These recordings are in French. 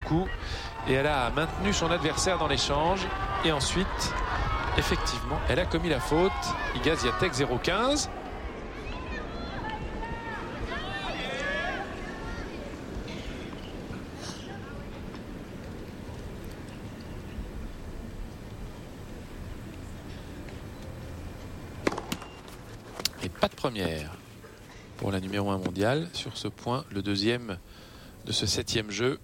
beaucoup. Et elle a maintenu son adversaire dans l'échange. Et ensuite, effectivement, elle a commis la faute. Iga Swiatek 0-15. Et pas de première pour la numéro 1 mondiale sur ce point, le deuxième de ce 7e jeu.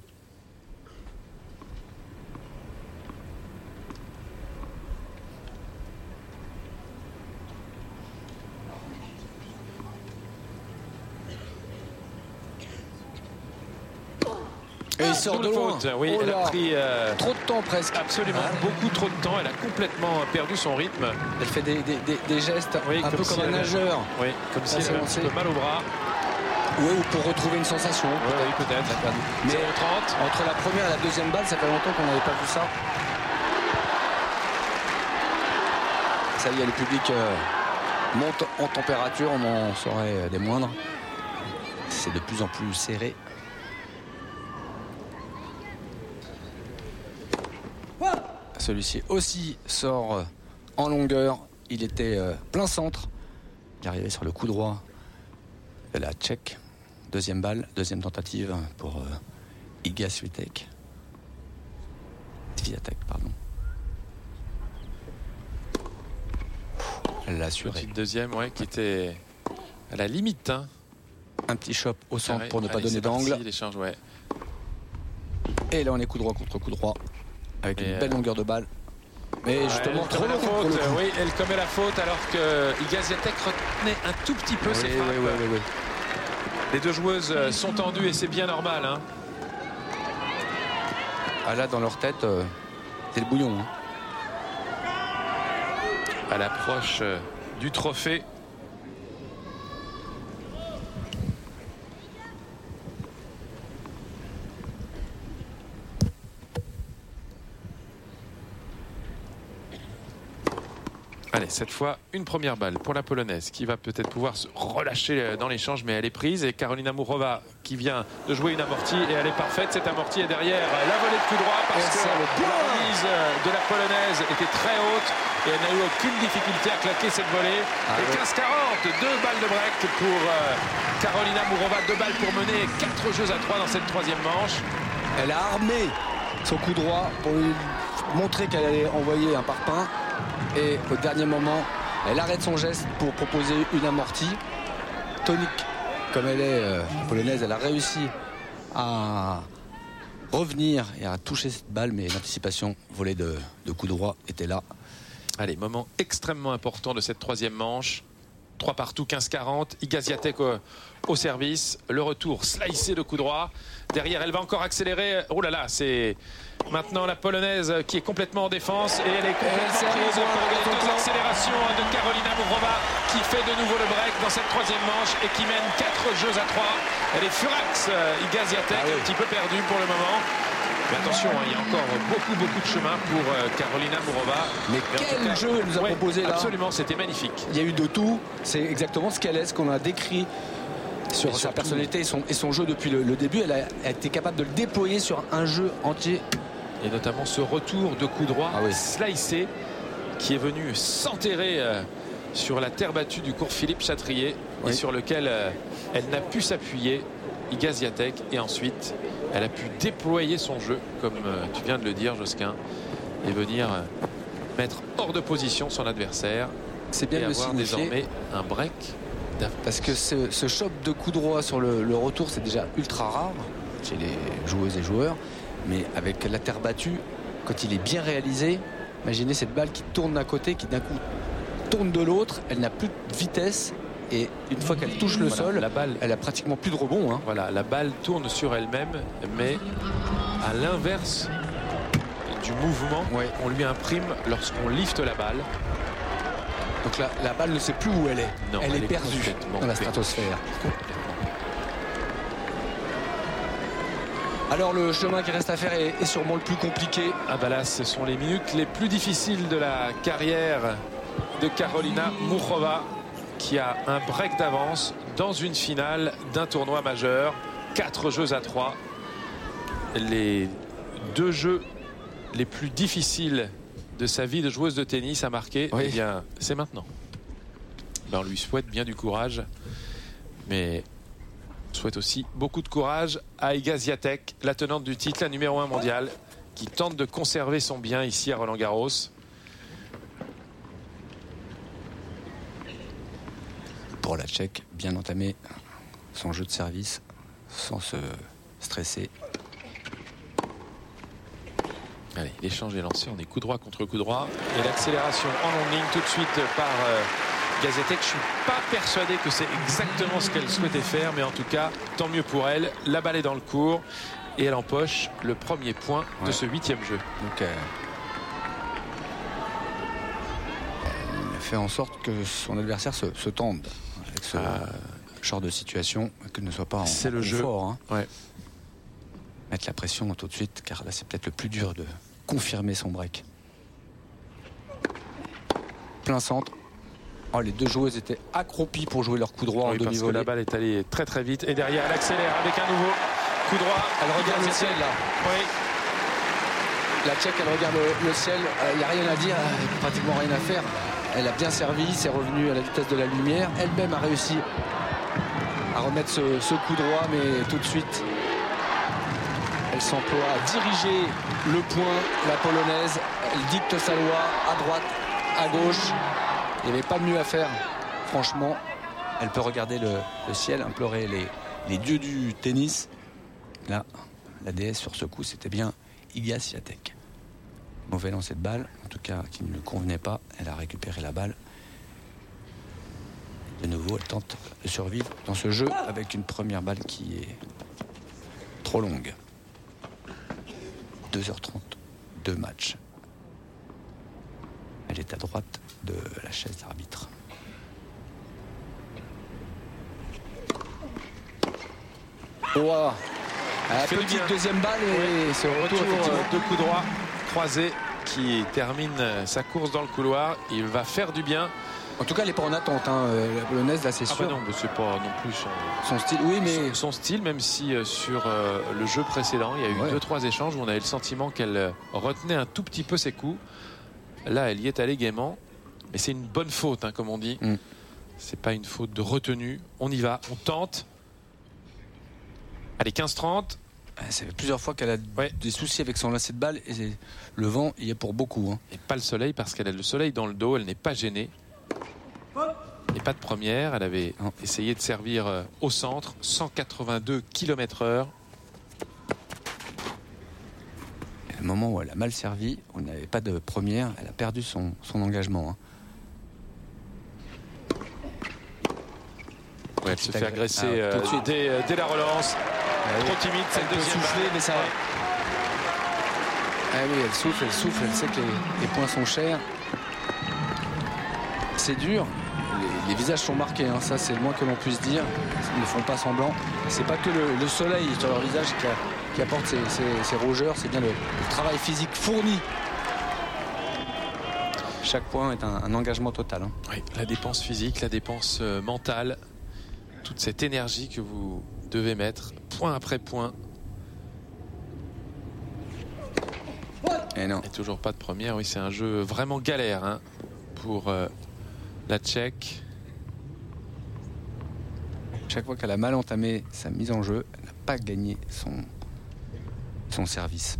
Et il sort de loin. Faute. Oui, elle a pris trop de temps presque. Absolument, beaucoup trop de temps. Elle a complètement perdu son rythme. Elle fait des gestes un peu comme un nageur. Oui, comme si elle avait un petit peu mal au bras. Oui, ou pour retrouver une sensation. Oui, peut-être. Mais 0-30. entre la première et la deuxième balle, ça fait longtemps qu'on n'avait pas vu ça. Ça y est, le public monte en température, on en saurait des moindres. C'est de plus en plus serré. Celui-ci aussi sort en longueur. Il était plein centre. Il arrivait sur le coup droit de la Tchèque. Deuxième balle, deuxième tentative pour Iga Swiatek. Swiatek, pardon. Elle l'a assuré. Petite deuxième, ouais, qui était à la limite. Hein. Un petit chop au centre pour ne pas donner d'angle. L'échange, ouais. Et là, on est coup droit contre coup droit. Avec une belle longueur de balle. Mais justement, trop la faute. Oui, elle commet la faute alors que Iga Swiatek retenait un tout petit peu ses frappes. Oui. Les deux joueuses sont tendues et c'est bien normal. Hein. Ah là, dans leur tête, c'est le bouillon. Hein. À l'approche du trophée. Allez, cette fois, une première balle pour la Polonaise qui va peut-être pouvoir se relâcher dans l'échange, mais elle est prise. Et Karolina Muchova qui vient de jouer une amortie et elle est parfaite. Cette amortie est derrière la volée de coup droit parce que la remise de la Polonaise était très haute et elle n'a eu aucune difficulté à claquer cette volée. Et 15-40, 2 balles de break pour Karolina Muchova, 2 balles pour mener 4 jeux à 3 dans cette troisième manche. Elle a armé son coup droit pour lui montrer qu'elle allait envoyer un parpaing. Et au dernier moment, elle arrête son geste pour proposer une amortie. Tonique, comme elle est polonaise, elle a réussi à revenir et à toucher cette balle, mais l'anticipation volée de coup droit était là. Allez, moment extrêmement important de cette troisième manche. 3 partout, 15-40. Iga Swiatek au service. Le retour slicé de coup droit. Derrière, elle va encore accélérer. Oh là là, c'est maintenant la Polonaise qui est complètement en défense. Et elle est complètement prise par les 2 accélérations de Karolina Muchova qui fait de nouveau le break dans cette troisième manche et qui mène 4 jeux à 3. Elle est furax, Iga Swiatek, un petit peu perdue pour le moment. Mais attention, il y a encore beaucoup de chemin pour Karolina Muchova. Mais quel jeu elle nous a proposé là. Absolument, c'était magnifique. Il y a eu de tout. C'est exactement ce qu'elle est, ce qu'on a décrit sur sa personnalité et son jeu depuis le début. Elle a été capable de le déployer sur un jeu entier. Et notamment ce retour de coup droit slicé qui est venu s'enterrer sur la terre battue du cours Philippe Chatrier et sur lequel elle n'a pu s'appuyer, Iga Swiatek. Et ensuite, elle a pu déployer son jeu, comme tu viens de le dire, Josquin, et venir mettre hors de position son adversaire. C'est bien de le signifier. Désormais un break d'avance. Parce que ce choc de coup droit sur le retour, c'est déjà ultra rare chez les joueuses et joueurs. Mais avec la terre battue, quand il est bien réalisé, imaginez cette balle qui tourne d'un côté, qui d'un coup tourne de l'autre. Elle n'a plus de vitesse. Et une fois qu'elle touche le sol, la balle, elle a pratiquement plus de rebond. Hein. Voilà, la balle tourne sur elle-même, mais à l'inverse du mouvement qu'on lui imprime lorsqu'on lifte la balle. Donc la balle ne sait plus où elle est. Non, elle est perdue dans la stratosphère. Alors le chemin qui reste à faire est sûrement le plus compliqué. Ah bah là, ce sont les minutes les plus difficiles de la carrière de Karolina Muchova, qui a un break d'avance dans une finale d'un tournoi majeur. 4 jeux à 3. Les 2 jeux les plus difficiles de sa vie de joueuse de tennis à marquer, oui. eh bien, c'est maintenant. Ben, on lui souhaite bien du courage, mais on souhaite aussi beaucoup de courage à Iga Swiatek, la tenante du titre, la numéro 1 mondiale, qui tente de conserver son bien ici à Roland-Garros. Pour la Tchèque, bien entamer son jeu de service sans se stresser. Allez, l'échange est lancé, on est coup droit contre coup droit. Et l'accélération en longue ligne tout de suite par Iga Swiatek. Je ne suis pas persuadé que c'est exactement ce qu'elle souhaitait faire, mais en tout cas, tant mieux pour elle. La balle est dans le court et elle empoche le premier point de ce 8e jeu. Donc, elle fait en sorte que son adversaire se tende avec ce genre de situation, qu'elle ne soit pas en le jeu. Fort, hein. Ouais. Mettre la pression tout de suite, car là c'est peut-être le plus dur de confirmer son break. Plein centre. Oh, les deux joueuses étaient accroupies pour jouer leur coup droit en Oui, parce que demi-volée. la balle est allée très très vite. Et derrière, elle accélère avec un nouveau coup droit. Elle regarde le ciel là. Oui. La Tchèque, elle regarde le ciel. Il n'y a rien à dire, pratiquement rien à faire. Elle a bien servi, c'est revenu à la vitesse de la lumière. Elle-même a réussi à remettre ce coup droit, mais tout de suite, elle s'emploie à diriger le point, la polonaise. Elle dicte sa loi à droite, à gauche. Il n'y avait pas mieux à faire, franchement. Elle peut regarder le ciel, implorer les dieux du tennis. Là, la déesse sur ce coup, c'était bien Iga Swiatek. Mauvais lancer de balle, en tout cas qui ne lui convenait pas. Elle a récupéré la balle. De nouveau, elle tente de survivre dans ce jeu avec une première balle qui est trop longue. 2h30 de match. Elle est à droite de la chaise d'arbitre. Oh, la petite deuxième balle et ce retour de coup droit croisé qui termine sa course dans le couloir. Il va faire du bien. En tout cas, elle n'est pas en attente, hein. La polonaise, là, c'est sûr. Bah non, mais c'est pas non plus son style. Oui, mais son style, même si sur le jeu précédent, il y a eu 2-3 échanges où on avait le sentiment qu'elle retenait un tout petit peu ses coups. Là, elle y est allée gaiement. Mais c'est une bonne faute, hein, comme on dit. C'est pas une faute de retenue. On y va, on tente. Allez, 15-30. Ça fait plusieurs fois qu'elle a des soucis avec son lacet de balle. Et le vent y est pour beaucoup. Hein. Et pas le soleil, parce qu'elle a le soleil dans le dos. Elle n'est pas gênée. Et pas de première. Elle avait essayé de servir au centre. 182 km/h. Le moment où elle a mal servi, on n'avait pas de première. Elle a perdu son engagement. Hein. Ouais, elle se fait agresser dès la relance. Trop timide, cette deuxième souffler, mais ça. Ah oui, elle souffle, elle sait que les points sont chers. C'est dur. Les visages sont marqués, hein. Ça c'est le moins que l'on puisse dire. Ils ne font pas semblant. C'est pas que le soleil sur leur visage qui apporte ces rougeurs, c'est bien le travail physique fourni. Chaque point est un engagement total. Hein. Oui, la dépense physique, la dépense mentale, toute cette énergie que vous devez mettre point après point. Et non. Et toujours pas de première. Oui, c'est un jeu vraiment galère, hein, pour la Tchèque. Chaque fois qu'elle a mal entamé sa mise en jeu, elle n'a pas gagné son service.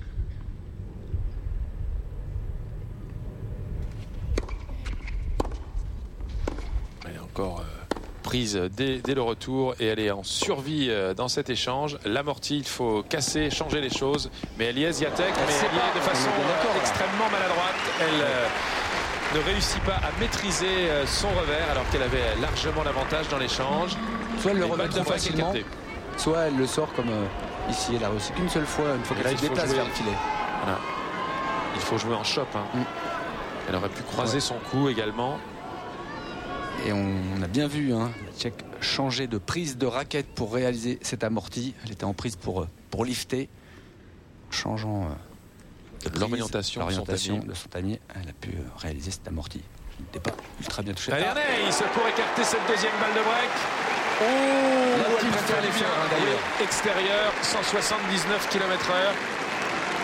Elle est encore prise dès le retour et elle est en survie dans cet échange. L'amorti, il faut casser, changer les choses. Mais elle y est, Swiatek, mais elle y est de façon extrêmement maladroite. Elle ne réussit pas à maîtriser son revers alors qu'elle avait largement l'avantage dans l'échange. Soit elle le remet trop facilement, soit elle le sort comme ici. Elle a réussi qu'une seule fois, une fois qu'elle se déplace vers le filet. Voilà. Il faut jouer en chop. Hein. Elle aurait pu croiser son coup également. Et on a bien vu la Tchèque changer de prise de raquette pour réaliser cette amorti. Elle était en prise pour lifter, changeant l'orientation de son tamis. Elle a pu réaliser cette amorti. Il n'était pas ultra bien touché. Allez, pour écarter cette deuxième balle de break. Oh, elle préfère les faire d'ailleurs. Extérieur, 179 km/h.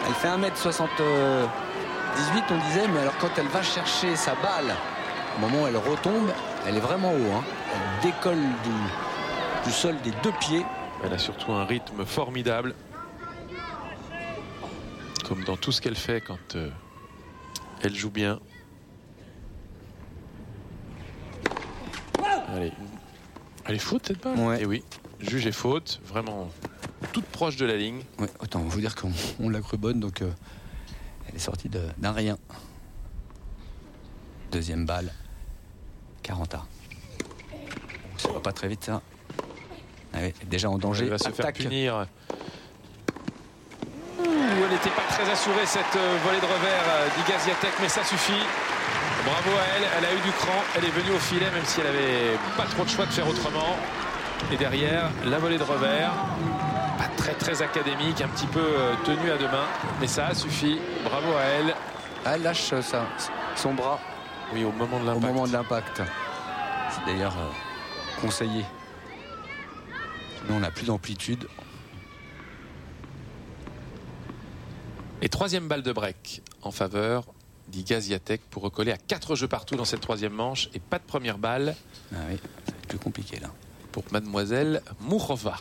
Elle fait 1m78, on disait, mais alors quand elle va chercher sa balle, au moment où elle retombe, elle est vraiment haut. Hein. Elle décolle du sol des 2 pieds. Elle a surtout un rythme formidable. Comme dans tout ce qu'elle fait quand elle joue bien. Allez, elle est faute cette balle. Ouais. Et oui, juge est faute, vraiment toute proche de la ligne. Ouais, autant vous dire qu'on l'a cru bonne, donc elle est sortie d'un rien. Deuxième balle, 40 A. Ça va pas très vite ça. Ah oui, déjà en danger. Elle va se faire Attaque. punir. Elle n'était pas très assurée cette volée de revers d'Iga Swiatek, mais ça suffit. Bravo à elle, elle a eu du cran, elle est venue au filet même si elle n'avait pas trop de choix de faire autrement. Et derrière, la volée de revers, pas très académique, un petit peu tenue à 2 mains, mais ça a suffi. Bravo à elle. Elle lâche son bras Oui, au moment de au l'impact. moment de l'impact. C'est d'ailleurs conseillé. Sinon on n'a plus d'amplitude. Et 3e balle de break en faveur d'Iga Swiatek pour recoller à 4 jeux partout dans cette 3e manche. Et pas de première balle Ah oui, ça va être plus compliqué là. pour mademoiselle Mourova.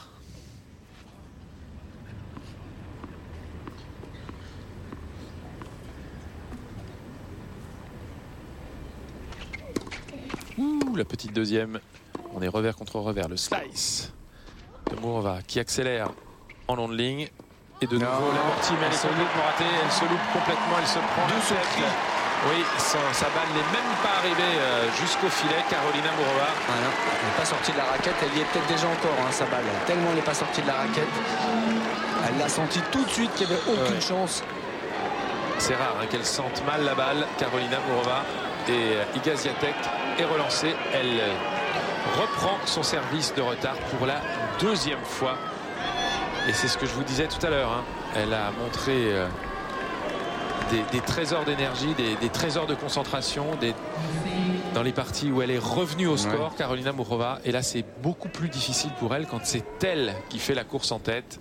Ouh, la petite deuxième. On est revers contre revers. Le slice de Mourova qui accélère en long de ligne. Et de nouveau, l'amorti, mais elle est complètement ratée. Elle se loupe complètement, elle se prend la tête. Oui, sa balle n'est même pas arrivée jusqu'au filet. Carolina Mourova. Voilà. Elle n'est pas sortie de la raquette, elle y est peut-être déjà encore, hein, sa balle. Tellement elle n'est pas sortie de la raquette. Elle l'a senti tout de suite qu'il n'y avait aucune chance. C'est rare hein, qu'elle sente mal la balle, Carolina Mourova. Et Iga Swiatek est relancée. Elle reprend son service de retard pour la 2e fois. Et c'est ce que je vous disais tout à l'heure. Hein. Elle a montré des trésors d'énergie, des trésors de concentration dans les parties où elle est revenue au score, ouais. Carolina Mourova. Et là, c'est beaucoup plus difficile pour elle quand c'est elle qui fait la course en tête.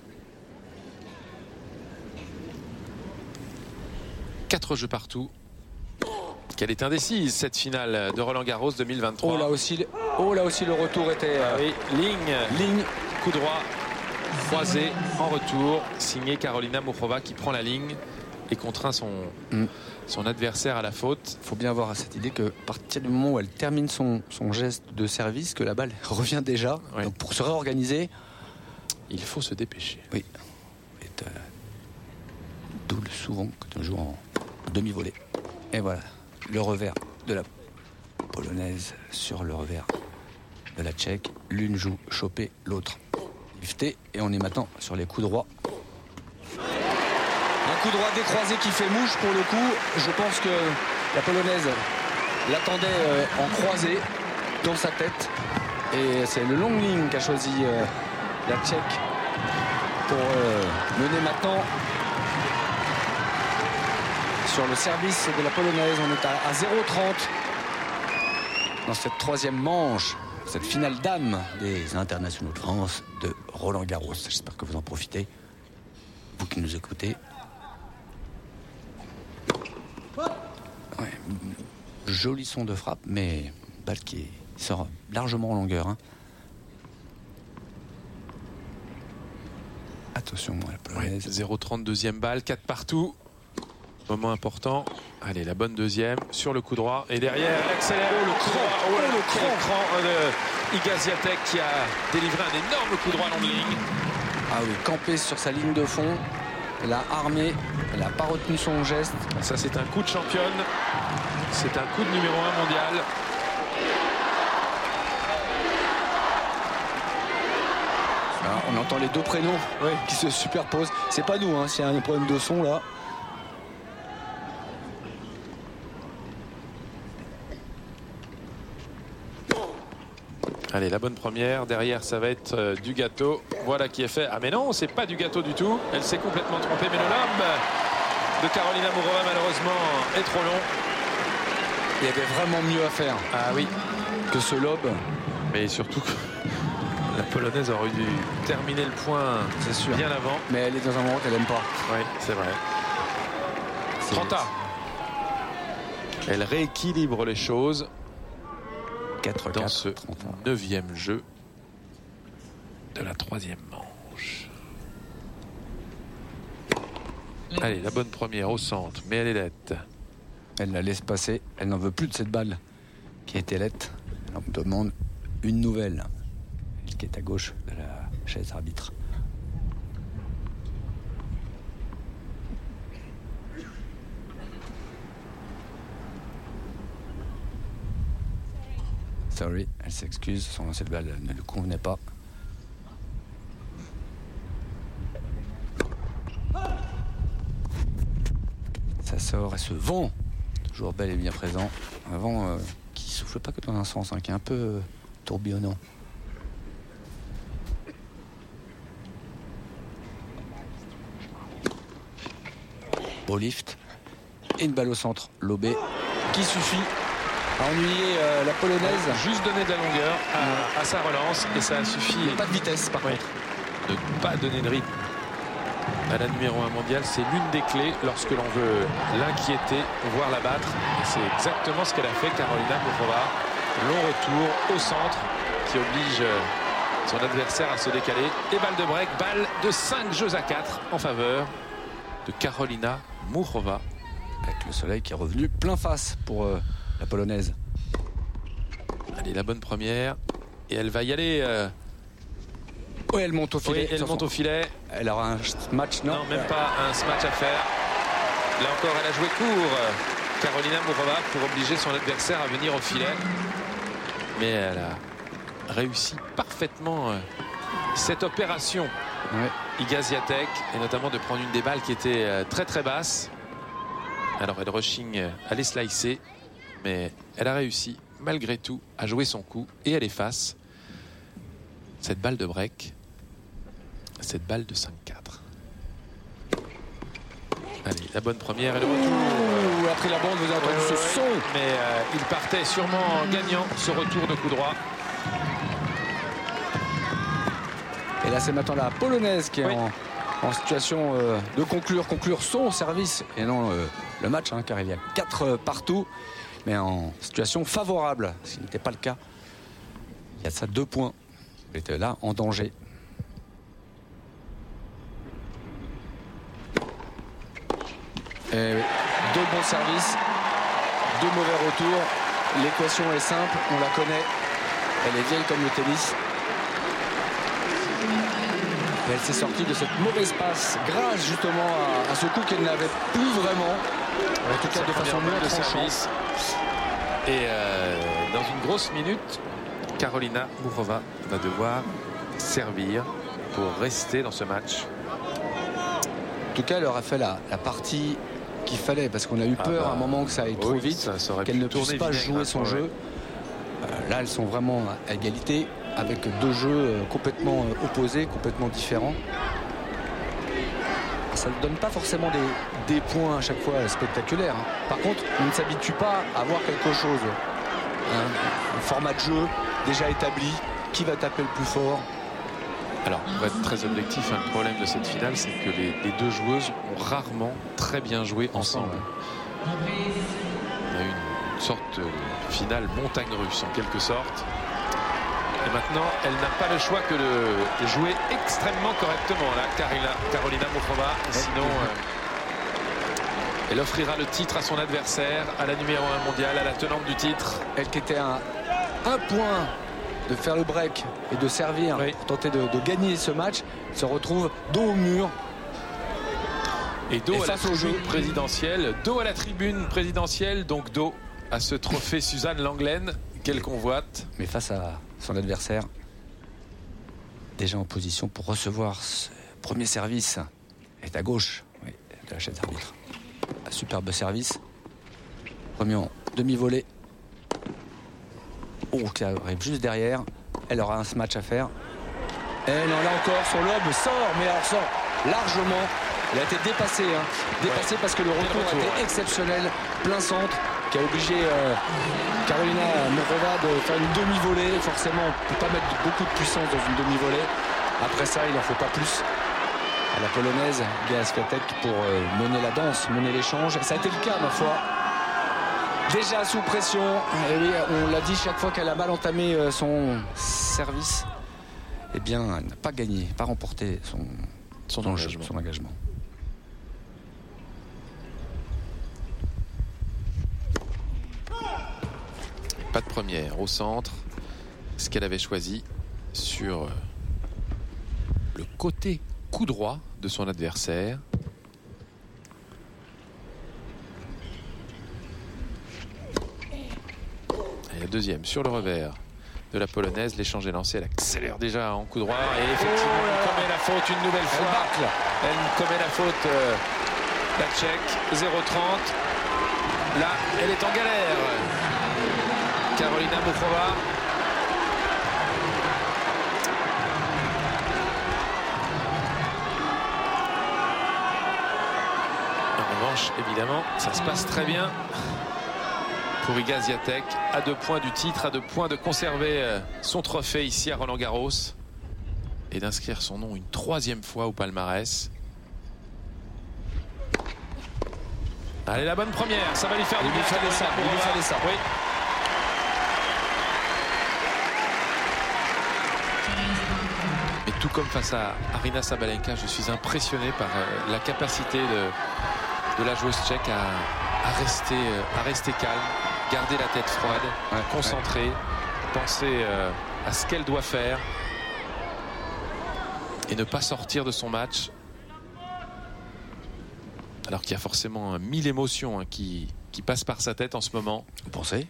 4 jeux partout. Qu'elle est indécise, cette finale de Roland-Garros 2023. Oh là aussi le retour était... Oui, ligne, coup droit. Croisé en retour, signé Carolina Mourova qui prend la ligne et contraint son adversaire à la faute. Il faut bien avoir cette idée que à partir du moment où elle termine son geste de service, que la balle revient déjà. Ouais. Donc pour se réorganiser, il faut se dépêcher. Oui. D'où souvent quand on joue en demi-volée. Et voilà, le revers de la polonaise sur le revers de la tchèque. L'une joue choper, l'autre lifté, et on est maintenant sur les coups droits. Un coup droit décroisé qui fait mouche pour le coup. Je pense que la polonaise l'attendait en croisé dans sa tête. Et c'est le long ligne qu'a choisi la tchèque pour mener maintenant sur le service de la polonaise. On est à 0,30 dans cette 3e manche. Cette finale dames des internationaux de France de Roland-Garros. J'espère que vous en profitez, vous qui nous écoutez. Ouais, joli son de frappe, mais balle qui sort largement en longueur. Hein. Attention, la polonaise. 0,30 deuxième balle, 4 partout. Moment important. Allez, la bonne deuxième sur le coup droit. Et derrière, elle accélère. Le cran de Iga Swiatek qui a délivré un énorme coup droit long de ligne. Ah oui, campé sur sa ligne de fond. Elle a armé. Elle n'a pas retenu son geste. Ça, c'est un coup de championne. C'est un coup de numéro 1 mondial. Ah, on entend les 2 prénoms qui se superposent. C'est pas nous, hein, s'il y a un problème de son là. Allez, la bonne première. Derrière, ça va être du gâteau. Voilà qui est fait. Ah mais non, c'est pas du gâteau du tout. Elle s'est complètement trompée. Mais le lob de Carolina Mourova, malheureusement, est trop long. Il y avait vraiment mieux à faire. Ah oui. Que ce lob. Mais surtout que la polonaise aurait dû terminer le point bien avant. Mais elle est dans un moment qu'elle n'aime pas. Oui, c'est vrai. 30 A. Elle rééquilibre les choses 4, dans ce 9e jeu de la 3e manche. Allez, la bonne première au centre, mais elle est nette. Elle la laisse passer. Elle n'en veut plus de cette balle qui était nette. Elle en demande une nouvelle. Elle qui est à gauche de la chaise arbitre. Sorry, elle s'excuse, son lancer de balle ne lui convenait pas. Ça sort et se vent. Toujours bel et bien présent. Un vent qui souffle pas que dans un sens, hein, qui est un peu tourbillonnant. Beau lift. Et une balle au centre, lobée, qui suffit à ennuyer la polonaise. Juste donner de la longueur à sa relance et ça a suffi. Il n'y a pas de vitesse par contre. De ne pas donner de rythme à la numéro 1 mondiale, c'est l'une des clés lorsque l'on veut l'inquiéter, voire la battre. Et c'est exactement ce qu'elle a fait, Karolina Muchova. Long retour au centre qui oblige son adversaire à se décaler. Et balle de break, balle de 5 jeux à 4 en faveur de Karolina Muchova. Avec le soleil qui est revenu plein face pour la polonaise. Allez, la bonne première. Et elle va y aller. Oui, elle monte au filet. Oui, elle monte au filet. Elle aura un match, non? Non, même pas un smash à faire. Là encore, elle a joué court, Karolina Muchova, pour obliger son adversaire à venir au filet. Mais elle a réussi parfaitement cette opération. Ouais. Iga Swiatek, et notamment de prendre une des balles qui était très très basse. Alors elle rechigne à les slicer, mais elle a réussi malgré tout à jouer son coup et elle efface cette balle de break, cette balle de 5-4. Allez, la bonne première et le retour. Après la bande, vous avez entendu ce son. Mais il partait sûrement gagnant ce retour de coup droit. Et là, c'est maintenant la polonaise qui est en situation de conclure son service et non le match, hein, car il y a 4 partout, mais en situation favorable, ce qui n'était pas le cas. Il y a ça 2 points. Elle était là en danger. Et 2 bons services, 2 mauvais retours. L'équation est simple, on la connaît. Elle est vieille comme le tennis. Et elle s'est sortie de cette mauvaise passe grâce justement à ce coup qu'elle n'avait plus vraiment. En tout cas de façon moins de service. Et dans une grosse minute, Karolina Muchova va devoir servir pour rester dans ce match. En tout cas, elle aura fait la partie qu'il fallait, parce qu'on a eu peur à un moment que ça aille trop vite, qu'elle ne puisse pas jouer son jeu. Là, elles sont vraiment à égalité, avec 2 jeux complètement opposés, complètement différents. Ça ne donne pas forcément des points à chaque fois spectaculaires. Par contre, on ne s'habitue pas à voir quelque chose. Un format de jeu déjà établi, qui va taper le plus fort. Alors, pour être très objectif, le problème de cette finale, c'est que les 2 joueuses ont rarement très bien joué ensemble. On a eu une sorte de finale montagne russe, en quelque sorte. Et maintenant, elle n'a pas le choix que de jouer extrêmement correctement, là, Karolina Muchova. Sinon, elle offrira le titre à son adversaire, à la numéro 1 mondiale, à la tenante du titre. Elle qui était à 1 point de faire le break et de servir pour tenter de gagner ce match, se retrouve dos au mur. Et dos à la tribune présidentielle, dos à la tribune présidentielle, donc dos à ce trophée Suzanne Lenglen qu'elle convoite. Mais face à son adversaire, déjà en position pour recevoir ce premier service, elle est à gauche de la chaise arbitre. Un superbe service. Premier en demi-volée. Oh, qui arrive juste derrière. Elle aura un match à faire. Et non, là encore, son lobe sort, mais alors sort largement. Il a été dépassé, dépassé parce que le retour a été exceptionnel, plein centre, qui a obligé Karolina Muchova de faire une demi-volée. Forcément, on ne peut pas mettre beaucoup de puissance dans une demi-volée. Après ça, il n'en faut pas plus. à la polonaise, Iga Swiatek, pour mener la danse, mener l'échange. Ça a été le cas, ma foi. Déjà sous pression, et oui, on l'a dit, chaque fois qu'elle a mal entamé son service, eh bien, elle n'a pas gagné, pas remporté son engagement. Pas de première au centre, ce qu'elle avait choisi sur le côté coup droit de son adversaire. Et la deuxième sur le revers de la polonaise. L'échange est lancé, elle accélère déjà en coup droit et effectivement elle commet la faute une nouvelle fois. Elle commet la faute, la Tchèque, 0-30. Là, elle est en galère. Karolina Muchova. En revanche, évidemment, ça se passe très bien pour Iga Swiatek, à 2 points du titre, à 2 points de conserver son trophée ici à Roland-Garros et d'inscrire son nom une 3e fois au palmarès. Allez, la bonne première, ça va lui faire du bien. Il lui fallait ça. Oui. Et tout comme face à Aryna Sabalenka, je suis impressionné par la capacité de la joueuse tchèque à rester calme, garder la tête froide, concentrée, penser à ce qu'elle doit faire et ne pas sortir de son match. Alors qu'il y a forcément 1000 émotions qui passent par sa tête en ce moment. Vous pensez?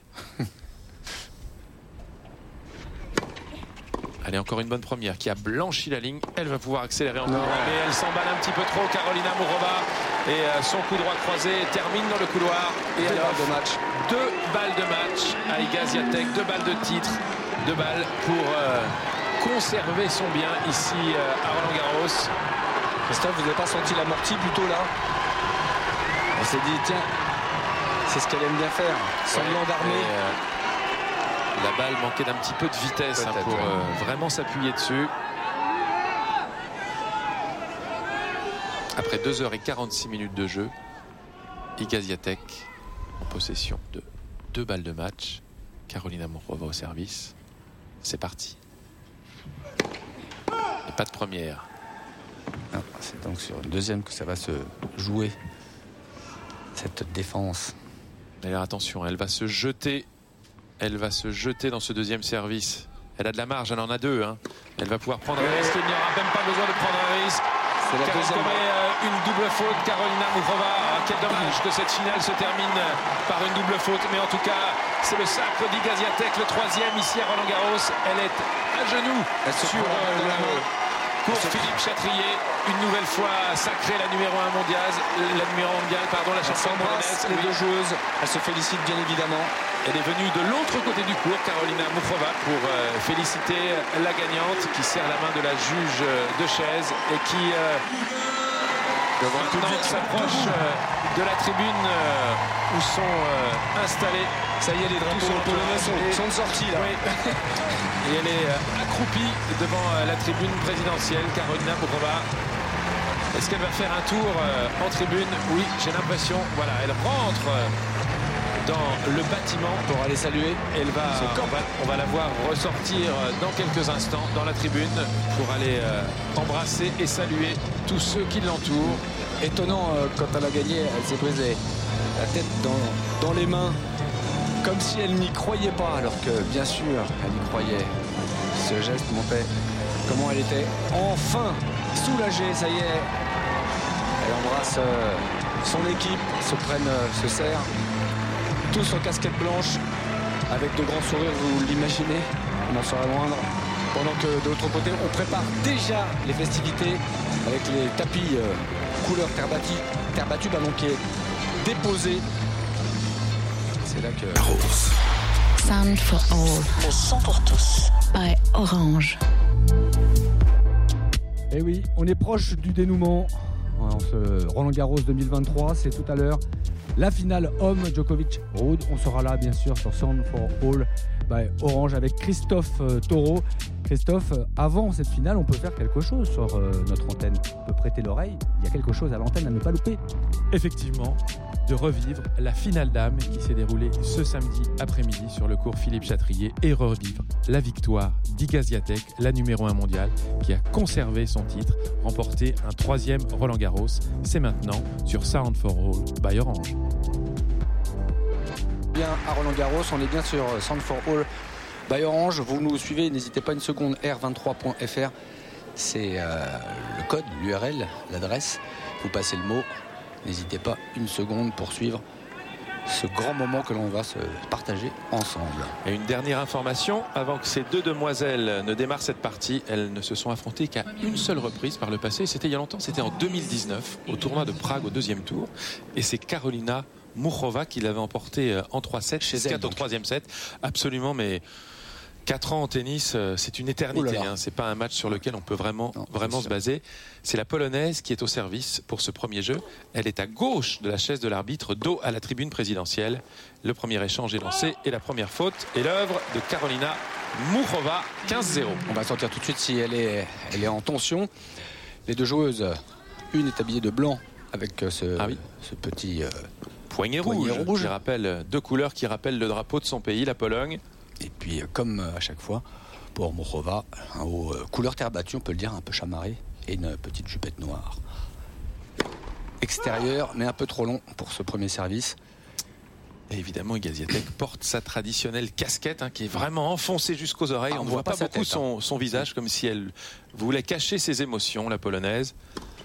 Allez, encore une bonne première qui a blanchi la ligne. Elle va pouvoir accélérer encore. Mais elle s'emballe un petit peu trop, Karolina Muchova. Et son coup droit croisé termine dans le couloir. Et elle offre 2 balles de match à Iga Swiatek. 2 balles de titre. 2 balles pour conserver son bien ici à Roland-Garros. Christophe, vous n'avez pas senti l'amorti plutôt là? On s'est dit, tiens, c'est ce qu'elle aime bien faire. Semblant d'armer. La balle manquait d'un petit peu de vitesse pour vraiment s'appuyer dessus. Après 2h46 de jeu, Iga Swiatek en possession de 2 balles de match. Karolina Muchova au service. C'est parti. Et pas de première. C'est donc sur une deuxième que ça va se jouer, cette défense. Alors attention, elle va se jeter. Elle va se jeter dans ce deuxième service. Elle a de la marge, elle en a 2. Elle va pouvoir prendre un risque. Il n'y aura même pas besoin de prendre un risque. C'est la deuxième. Une double faute, Karolina Muchova. Quel dommage que cette finale se termine par une double faute. Mais en tout cas, c'est le sacre d'Iga Swiatek, le 3e ici à Roland-Garros. Elle est à genoux sur pour Philippe Chatrier. Une nouvelle fois sacrée la numéro 1 mondiale. La championne polonaise. Les 2 joueuses, elles se félicitent bien évidemment. Elle est venue de l'autre côté du court, Karolina Muchova, pour féliciter la gagnante qui serre la main de la juge de chaise et qui maintenant s'approche de la tribune où sont installés. Ça y est, les drapeaux polonais sont sortis là. Oui. Et elle est accroupie devant la tribune présidentielle, Karolina Muchova. Est-ce qu'elle va faire un tour en tribune? Oui, j'ai l'impression. Voilà, elle rentre dans le bâtiment pour aller saluer. On va la voir ressortir dans quelques instants dans la tribune pour aller embrasser et saluer tous ceux qui l'entourent. Étonnant, quand elle a gagné, elle s'est prise la tête dans les mains, comme si elle n'y croyait pas, alors que bien sûr elle y croyait. Ce geste montrait comment elle était enfin soulagée. Ça y est, elle embrasse son équipe, se serre tous en casquette blanche avec de grands sourires, vous l'imaginez, on n'en sera moindre. Pendant que de l'autre côté on prépare déjà les festivités avec les tapis couleur terre battue, ballon qui est déposé. C'est là que Sound for all. Le son pour tous. By Orange. Et oui, on est proche du dénouement. En ce Roland-Garros 2023, c'est tout à l'heure. La finale homme Djokovic-Ruud. On sera là bien sûr sur Sound for All by Orange avec Christophe Taureau. Christophe, avant cette finale, on peut faire quelque chose sur notre antenne. On peut prêter l'oreille. Il y a quelque chose à l'antenne à ne pas louper. Effectivement, de revivre la finale dames qui s'est déroulée ce samedi après-midi sur le cours Philippe Chatrier et revivre la victoire d'Iga Swiatek, la numéro 1 mondiale, qui a conservé son titre, remporté un 3e Roland-Garros. C'est maintenant sur Sound for All by Orange. Bien à Roland-Garros, on est bien sur Sound for All by Orange. Vous nous suivez, n'hésitez pas une seconde, r23.fr. C'est le code, l'URL, l'adresse. Vous passez le mot. N'hésitez pas une seconde pour suivre ce grand moment que l'on va se partager ensemble. Et une dernière information, avant que ces deux demoiselles ne démarrent cette partie, elles ne se sont affrontées qu'à une seule reprise par le passé. C'était il y a longtemps, c'était en 2019, au tournoi de Prague au 2e tour. Et c'est Karolina Muchova qui l'avait emporté en 3-7 chez elle au 3e set. Absolument, mais 4 ans en tennis, c'est une éternité. Hein. C'est pas un match sur lequel on peut vraiment se baser. C'est la Polonaise qui est au service pour ce premier jeu. Elle est à gauche de la chaise de l'arbitre, dos à la tribune présidentielle. Le premier échange est lancé et la première faute est l'œuvre de Karolina Muchova, 15-0. On va sentir tout de suite si elle est en tension. Les deux joueuses, une est habillée de blanc avec ce petit poignet rouge. Qui rappelle deux couleurs qui rappellent le drapeau de son pays, la Pologne. Et puis, comme à chaque fois, pour Muchova, un haut couleur terre battue, on peut le dire, un peu chamarré, et une petite jupette noire. Extérieur, mais un peu trop long pour ce premier service. Et évidemment, Iga Swiatek porte sa traditionnelle casquette qui est vraiment enfoncée jusqu'aux oreilles. On ne voit pas beaucoup son visage, comme si elle voulait cacher ses émotions, la Polonaise.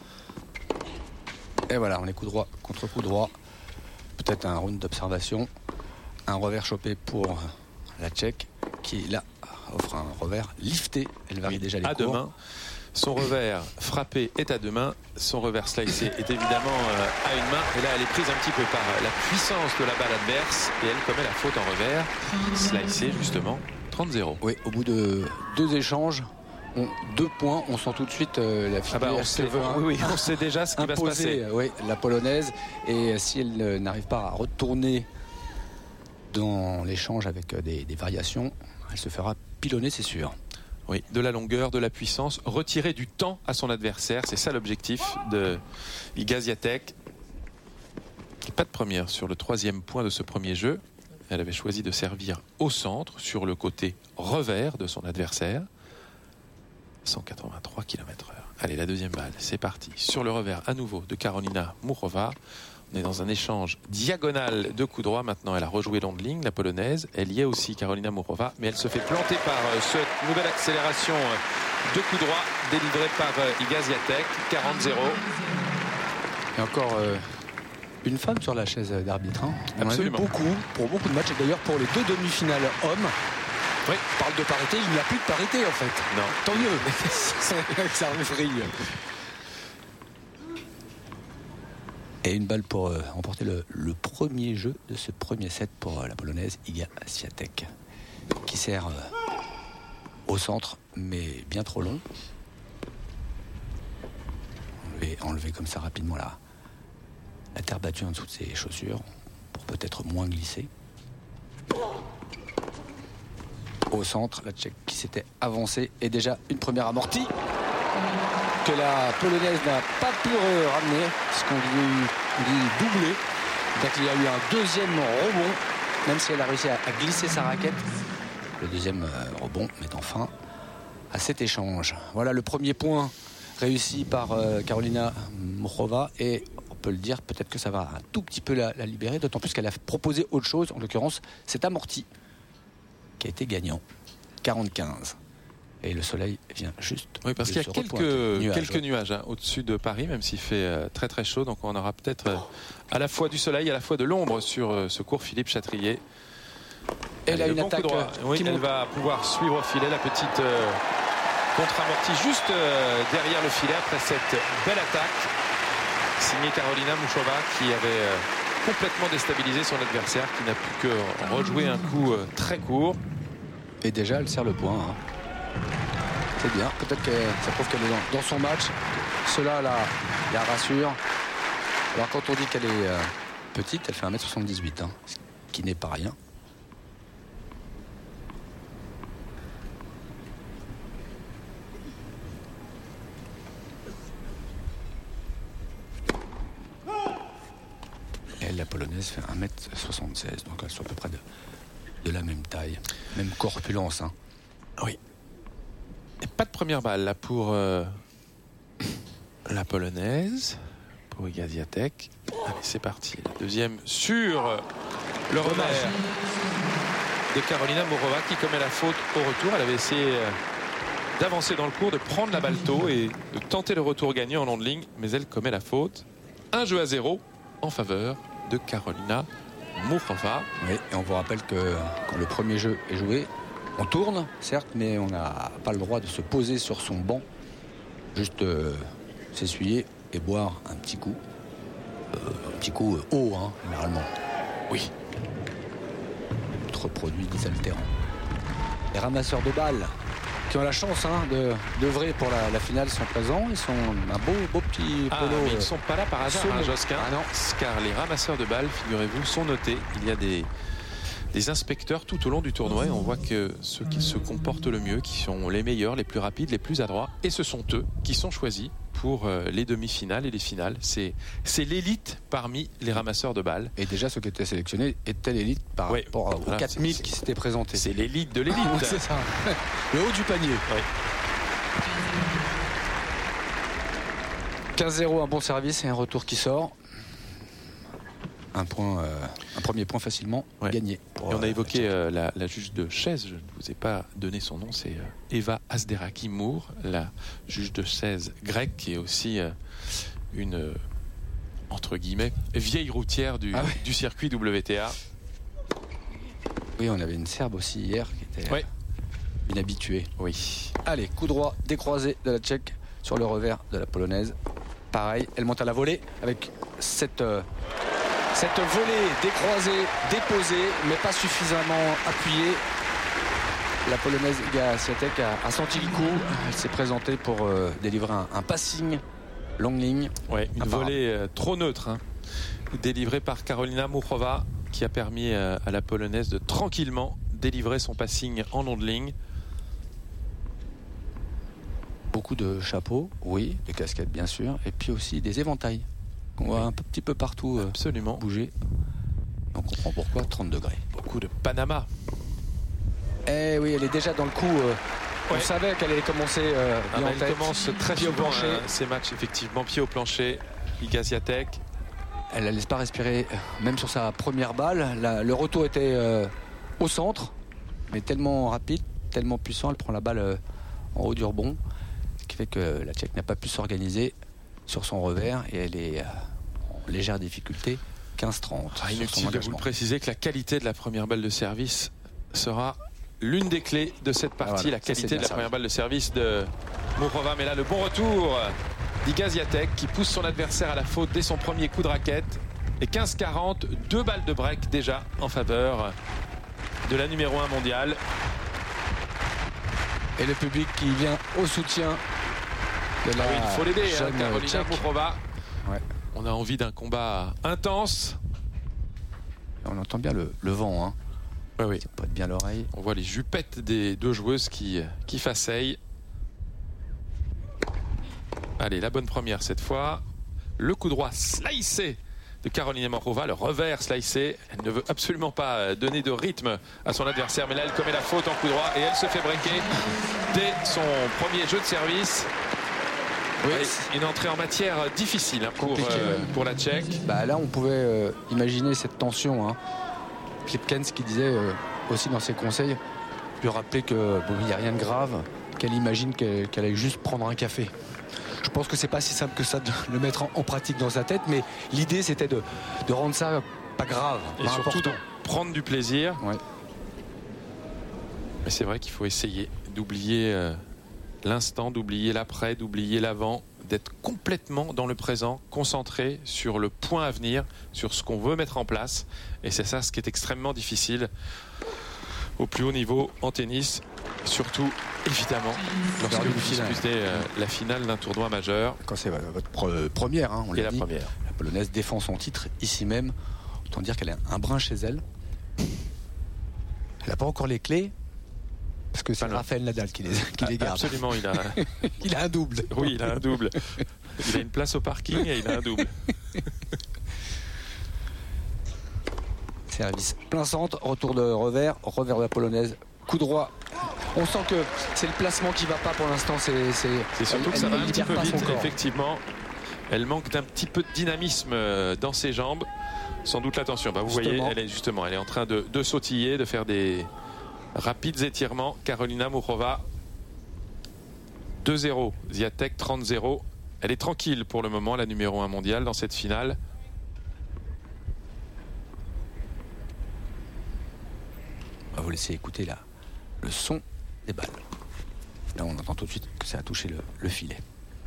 Et voilà, on est coup droit contre coup droit. Peut-être un round d'observation. Un revers chopé pour la Tchèque qui là offre un revers lifté. Elle varie déjà les cours. À deux mains. Son revers frappé est à deux mains. Son revers slicé est évidemment à une main. Et là, elle est prise un petit peu par la puissance de la balle adverse. Et elle commet la faute en revers. Slicé justement. 30-0. Oui, au bout de 2 échanges, 2 points. On sent tout de suite la filière on sait déjà ce qui va se passer. Oui, la Polonaise. Et si elle n'arrive pas à retourner dans l'échange avec des variations, elle se fera pilonner, c'est sûr. Oui, de la longueur, de la puissance, retirer du temps à son adversaire, c'est ça l'objectif de Iga Swiatek. Pas de première sur le 3e point de ce premier jeu. Elle avait choisi de servir au centre, sur le côté revers de son adversaire. 183 km/h. Allez, la deuxième balle, c'est parti. Sur le revers à nouveau de Karolina Muchova. On est dans un échange diagonal de coups droits. Maintenant, elle a rejoué long de ligne, la Polonaise. Elle y est aussi, Karolina Muchova, mais elle se fait planter par cette nouvelle accélération de coups droits délivrée par Iga Swiatek. 40-0. Et encore une femme sur la chaise d'arbitre. On a vu beaucoup, pour beaucoup de matchs. Et d'ailleurs, pour les 2 demi-finales hommes, on parle de parité, il n'y a plus de parité en fait. Non. Tant mieux. Ça vrille. Et une balle pour remporter le premier jeu de ce premier set pour la Polonaise Iga Swiatek, qui sert au centre, mais bien trop long. Enlever comme ça rapidement la terre battue en dessous de ses chaussures pour peut-être moins glisser. Au centre, la Tchèque qui s'était avancée et déjà une première amortie que la Polonaise n'a pas pu ramener, puisqu'on lui doublé. Donc il y a eu un deuxième rebond, même si elle a réussi à glisser sa raquette. Le deuxième rebond mettant fin à cet échange. Voilà le premier point réussi par Karolina Muchova, et on peut le dire, peut-être que ça va un tout petit peu la libérer, d'autant plus qu'elle a proposé autre chose, en l'occurrence cet amorti qui a été gagnant. 45. Et le soleil vient juste. Oui, parce qu'il y a quelques nuages au-dessus de Paris, même s'il fait très très chaud. Donc on aura peut-être à la fois du soleil, à la fois de l'ombre sur ce cours Philippe Chatrier. Elle a une attaque oui, elle va pouvoir suivre au filet la petite contre-amortie juste derrière le filet après cette belle attaque signée Karolina Muchova, qui avait complètement déstabilisé son adversaire, qui n'a plus que rejouer un coup très court. Et déjà elle sert le point. C'est bien, peut-être que ça prouve qu'elle est dans son match. Cela la rassure. Alors quand on dit qu'elle est petite, elle fait 1m78, ce qui n'est pas rien. la polonaise fait 1m76, donc elles sont à peu près de la même taille, même corpulence. Hein. Oui. Et pas de première balle là pour la polonaise, pour Iga Swiatek. Allez, c'est parti. La deuxième sur le revers de Karolina Muchova qui commet la faute au retour. Elle avait essayé d'avancer dans le cours, de prendre la balle tôt et de tenter le retour gagnant en long de ligne, mais elle commet la faute. 1-0 en faveur de Karolina Muchova. Oui, et on vous rappelle que quand le premier jeu est joué, on tourne, certes, mais on n'a pas le droit de se poser sur son banc. Juste s'essuyer et boire un petit coup. Un petit coup haut, hein, généralement. Oui. Autre produit désaltérant. Les ramasseurs de balles qui ont la chance d'œuvrer pour la finale sont présents. Ils sont un beau petit polo. Mais ils ne sont pas là par hasard, Josquin. Ah non. Car les ramasseurs de balles, figurez-vous, sont notés. Il y a des inspecteurs tout au long du tournoi et on voit que ceux qui se comportent le mieux, qui sont les meilleurs, les plus rapides, les plus adroits, et ce sont eux qui sont choisis pour les demi-finales et les finales. C'est l'élite parmi les ramasseurs de balles. Et déjà ceux qui étaient sélectionnés étaient l'élite par rapport aux 4000 qui s'étaient présentés. C'est l'élite de l'élite. C'est ça. Le haut du panier. Oui. 15-0, un bon service et un retour qui sort. Un premier point facilement gagné. Et on a évoqué la juge de chaise, je ne vous ai pas donné son nom, c'est Eva Asderaki-Moore, la juge de chaise grecque, qui est aussi une, entre guillemets, vieille routière du circuit WTA. Oui, on avait une Serbe aussi hier qui était une habituée. Oui. Allez, coup droit décroisé de la Tchèque sur le revers de la Polonaise. Pareil, elle monte à la volée avec cette volée décroisée, déposée, mais pas suffisamment appuyée. La Polonaise Iga Swiatek a senti le coup. Elle s'est présentée pour délivrer un passing, longue ligne. Ouais, une volée trop neutre, délivrée par Karolina Muchova, qui a permis à la Polonaise de tranquillement délivrer son passing en long de ligne. Beaucoup de chapeaux, oui, des casquettes bien sûr, et puis aussi des éventails. On voit un petit peu partout bouger. On comprend pourquoi, 30 degrés. Beaucoup de Panama. Eh oui, elle est déjà dans le coup. On savait qu'elle allait commencer bien en tête. Elle commence très souvent ces matchs, effectivement, pied au plancher. Iga Swiatek. Elle ne laisse pas respirer, même sur sa première balle. Le retour était au centre, mais tellement rapide, tellement puissant. Elle prend la balle en haut du rebond, ce qui fait que la Tchèque n'a pas pu s'organiser sur son revers et elle est en légère difficulté. 15-30. Inutile de vous le préciser que la qualité de la première balle de service sera l'une des clés de cette partie. La qualité de la première balle de service de Muchova. Mais là, le bon retour d'Iga Swiatek qui pousse son adversaire à la faute dès son premier coup de raquette. Et 15-40, 2 balles de break déjà en faveur de la numéro 1 mondiale. Et le public qui vient au soutien de la il faut l'aider, Karolina Muchova. Ouais. On a envie d'un combat intense. On entend bien le vent. Oui. Ça prête bien l'oreille. On voit les jupettes des deux joueuses qui faceillent. Allez, la bonne première cette fois. Le coup droit slicé de Karolina Muchova, le revers slicé. Elle ne veut absolument pas donner de rythme à son adversaire, mais là elle commet la faute en coup droit et elle se fait breaker dès son premier jeu de service. Oui. Allez, une entrée en matière difficile pour la Tchèque. Là on pouvait imaginer cette tension. Klipkens qui disait aussi dans ses conseils, lui rappeler que il n'y a rien de grave, qu'elle imagine qu'elle allait juste prendre un café. Je pense que c'est pas si simple que ça de le mettre en pratique dans sa tête, mais l'idée c'était de rendre ça pas grave, et surtout de prendre du plaisir. Ouais. Mais c'est vrai qu'il faut essayer d'oublier l'instant, d'oublier l'après, d'oublier l'avant, d'être complètement dans le présent, concentré sur le point à venir, sur ce qu'on veut mettre en place. Et c'est ça ce qui est extrêmement difficile au plus haut niveau en tennis, surtout évidemment lorsque vous disputez la finale d'un tournoi majeur. Quand c'est votre première, on l'a dit. Première. La Polonaise défend son titre ici même. Autant dire qu'elle a un brin chez elle. Elle n'a pas encore les clés. Parce que c'est Rafael Nadal qui les garde. Absolument, il a un double. Oui, il a un double. Il a une place au parking et il a un double. Service plein centre, retour de revers de la polonaise, coup droit. On sent que c'est le placement qui va pas pour l'instant. C'est surtout que ça va un petit peu vite, effectivement. effectivement. Elle manque d'un petit peu de dynamisme dans ses jambes. Sans doute l'attention. Vous voyez, elle est en train de sautiller, de faire des rapides étirements. Karolina Muchova, 2-0. Swiatek, 30-0. Elle est tranquille pour le moment, la numéro 1 mondiale dans cette finale. On va vous laisser écouter là le son des balles. Là, on entend tout de suite que ça a touché le filet.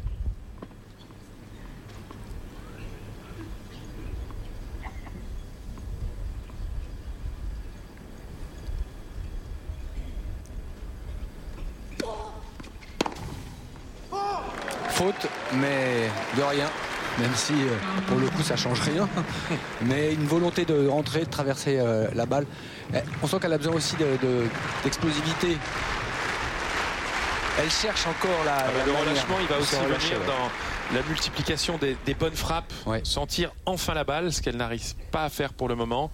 Faute, mais de rien. Même si pour le coup ça change rien, mais une volonté de rentrer, de traverser la balle. On sent qu'elle a besoin aussi d'explosivité. Elle cherche encore le relâchement, il va aussi venir dans la multiplication des bonnes frappes, sentir enfin la balle, ce qu'elle n'arrive pas à faire pour le moment.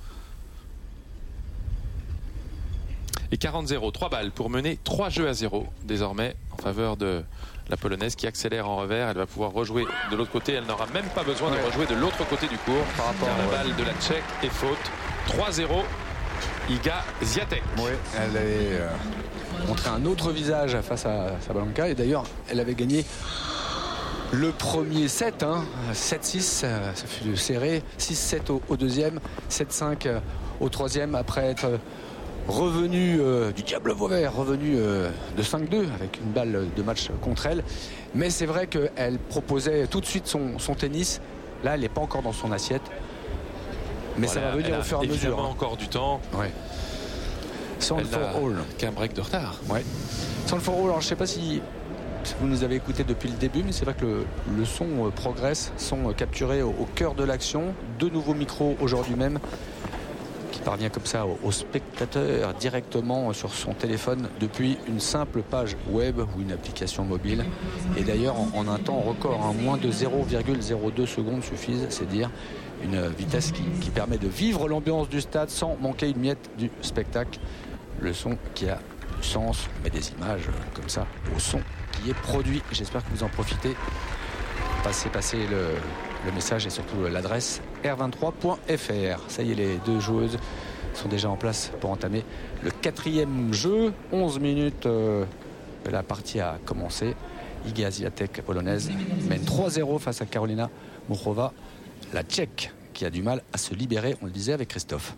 Et 40-0, 3 balles pour mener 3 jeux à 0 désormais en faveur de la polonaise qui accélère en revers. Elle va pouvoir rejouer de l'autre côté. Elle n'aura même pas besoin de rejouer de l'autre côté du court. Par rapport à la balle de la Tchèque et faute. 3-0, Iga Swiatek. Oui, elle avait montré un autre visage face à Sabalenka. Et d'ailleurs, elle avait gagné le premier set, 7-6, ça fut serré. 6-7 au deuxième, 7-5 au troisième, après être revenu du diable Vauvert, revenu de 5-2 avec une balle de match contre elle. Mais c'est vrai qu'elle proposait tout de suite son tennis. Là, elle n'est pas encore dans son assiette. Mais ça va venir au fur et à mesure. Encore du temps. Ouais. Sans le for all. Qu'un break de retard. Ouais. Sans le for all, alors je ne sais pas si vous nous avez écouté depuis le début, mais c'est vrai que le son progresse, son capturé au cœur de l'action. 2 nouveaux micros aujourd'hui même, qui parvient comme ça au spectateur directement sur son téléphone depuis une simple page web ou une application mobile. Et d'ailleurs en un temps record, moins de 0,02 secondes suffisent, c'est dire une vitesse qui permet de vivre l'ambiance du stade sans manquer une miette du spectacle. Le son qui a du sens, mais des images comme ça au son qui est produit. J'espère que vous en profitez. Passez le message et surtout l'adresse r23.fr. Ça y est, les 2 joueuses sont déjà en place pour entamer le 4e jeu. 11 minutes la partie a commencé. Iga Swiatek, polonaise, mène 3-0 face à Karolina Muchova, la Tchèque, qui a du mal à se libérer, on le disait avec Christophe.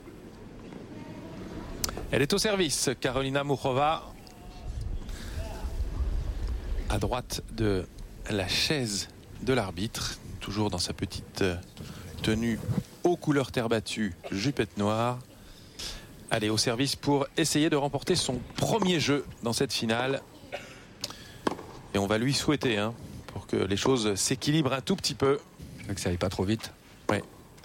Elle est au service, Karolina Muchova, à droite de la chaise de l'arbitre, toujours dans sa petite tenue aux couleurs terre battue, jupette noire. Allez, au service pour essayer de remporter son premier jeu dans cette finale. Et on va lui souhaiter pour que les choses s'équilibrent un tout petit peu. Que ça aille pas trop vite. Oui.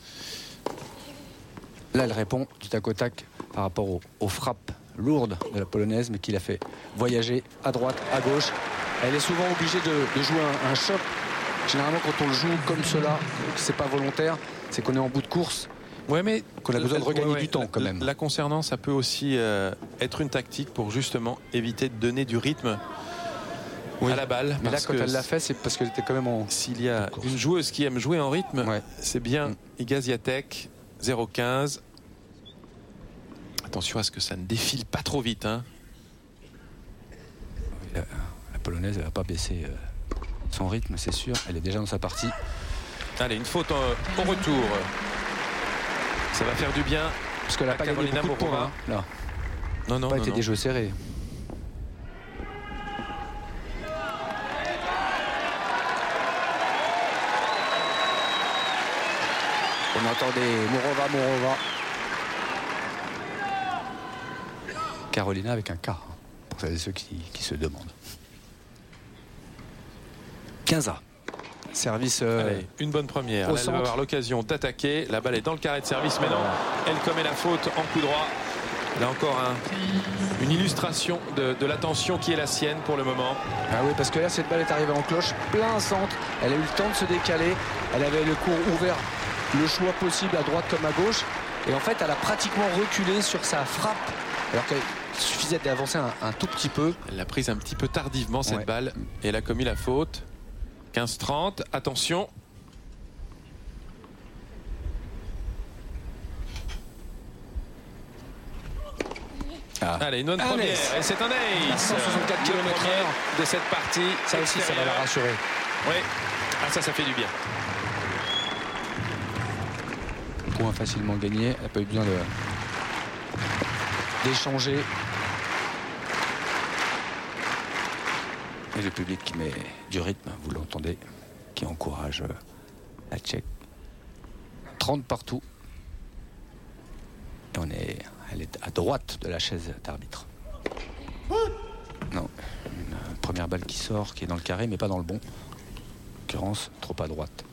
Là, elle répond du tac au tac par rapport aux frappes lourdes de la polonaise, mais qui l'a fait voyager à droite, à gauche. Elle est souvent obligée de jouer un choc. Généralement, quand on le joue comme cela, c'est pas volontaire, c'est qu'on est en bout de course. Ouais, mais qu'on a besoin de regagner du temps quand même. La concernant, ça peut aussi être une tactique pour justement éviter de donner du rythme à la balle. Mais là, quand elle l'a fait, c'est parce qu'elle était quand même en. S'il y a une joueuse qui aime jouer en rythme, c'est bien Iga Swiatek, 0,15. Attention à ce que ça ne défile pas trop vite. La polonaise, elle va pas baisser son rythme, c'est sûr. Elle est déjà dans sa partie. Allez, une faute au retour. Ça va faire du bien. Parce qu'elle n'a pas gagné beaucoup de points. Là. Non, pas été des jeux serrés. On entendait Muchova. Karolina avec un K, pour celles et ceux qui se demandent. 15A. Service. Allez, une bonne première. Elle va avoir l'occasion d'attaquer. La balle est dans le carré de service, mais non. Elle commet la faute en coup droit. Là encore une illustration de la tension qui est la sienne pour le moment. Ah oui, parce que là, cette balle est arrivée en cloche, plein centre. Elle a eu le temps de se décaler. Elle avait le court ouvert, le choix possible à droite comme à gauche. Et en fait, elle a pratiquement reculé sur sa frappe, alors qu'il suffisait d'avancer un tout petit peu. Elle l'a prise un petit peu tardivement, cette Ouais. balle, et elle a commis la faute. 15-30, attention. Ah. Allez, une bonne Un première, ace. et c'est un À ace. 164 Le km/h. premier de cette partie. Ça aussi, ça va la rassurer. Oui, ah, ça fait du bien. Point facilement gagné. Elle n'a pas eu besoin d'échanger. Et le public qui met du rythme, vous l'entendez, qui encourage la Tchèque. 30 partout. Et elle est à droite de la chaise d'arbitre. Non, une première balle qui sort, qui est dans le carré, mais pas dans le bon. En l'occurrence, trop à droite.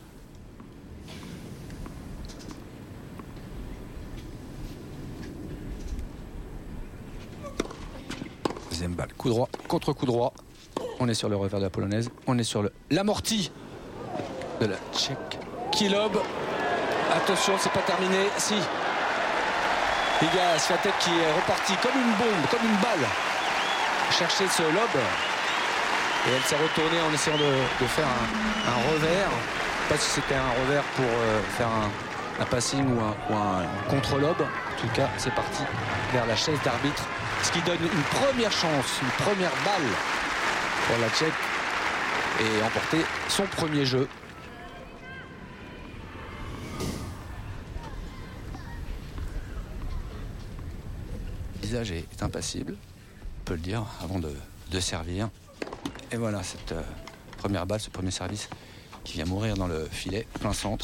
Deuxième balle, coup droit contre coup droit. On est sur le revers de la polonaise. On est sur l'amorti de la Tchèque. Qui lobe. Attention, c'est pas terminé. Si. Iga Swiatek qui est reparti comme une bombe, comme une balle. Chercher ce lobe. Et elle s'est retournée en essayant de faire un revers. Je ne sais pas si c'était un revers pour faire un passing ou un contre-lobe. En tout cas, c'est parti vers la chaise d'arbitre. Ce qui donne une première chance, une première balle pour la Tchèque et emporter son premier jeu. Le visage est impassible, on peut le dire, avant de servir. Et voilà cette première balle, ce premier service qui vient mourir dans le filet, plein centre.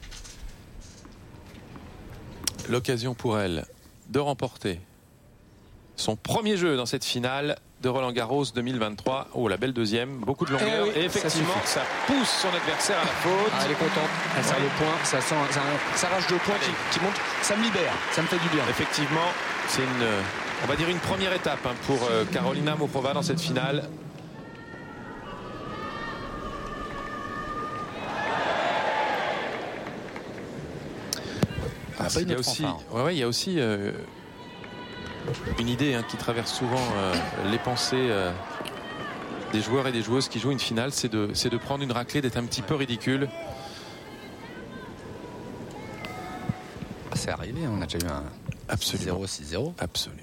L'occasion pour elle de remporter son premier jeu dans cette finale de Roland-Garros 2023. Oh, la belle deuxième, beaucoup de longueur. oui, et effectivement, ça pousse son adversaire à la faute. Ah, elle est contente, elle sert Ouais. le point, ça rage de points qui monte, ça me libère, ça me fait du bien. Effectivement, c'est on va dire une première étape pour Karolina Muchova dans cette finale. Ah, pas une Il y a autre aussi, fanfare. il y a aussi une idée qui traverse souvent les pensées des joueurs et des joueuses qui jouent une finale, c'est de prendre une raclée, d'être un petit peu ridicule. C'est arrivé, on a déjà eu un Absolument. 0-6-0. Absolument.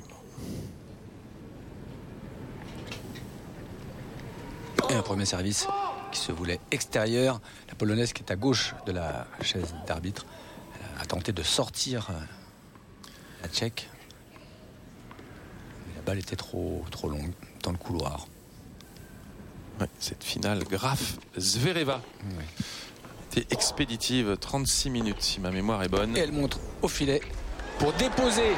Et un premier service qui se voulait extérieur. La polonaise qui est à gauche de la chaise d'arbitre a tenté de sortir la Tchèque. Mais la balle était trop longue dans le couloir. Ouais, cette finale Graf-Zvereva Oui. était expéditive, 36 minutes si ma mémoire est bonne. Et elle montre au filet pour déposer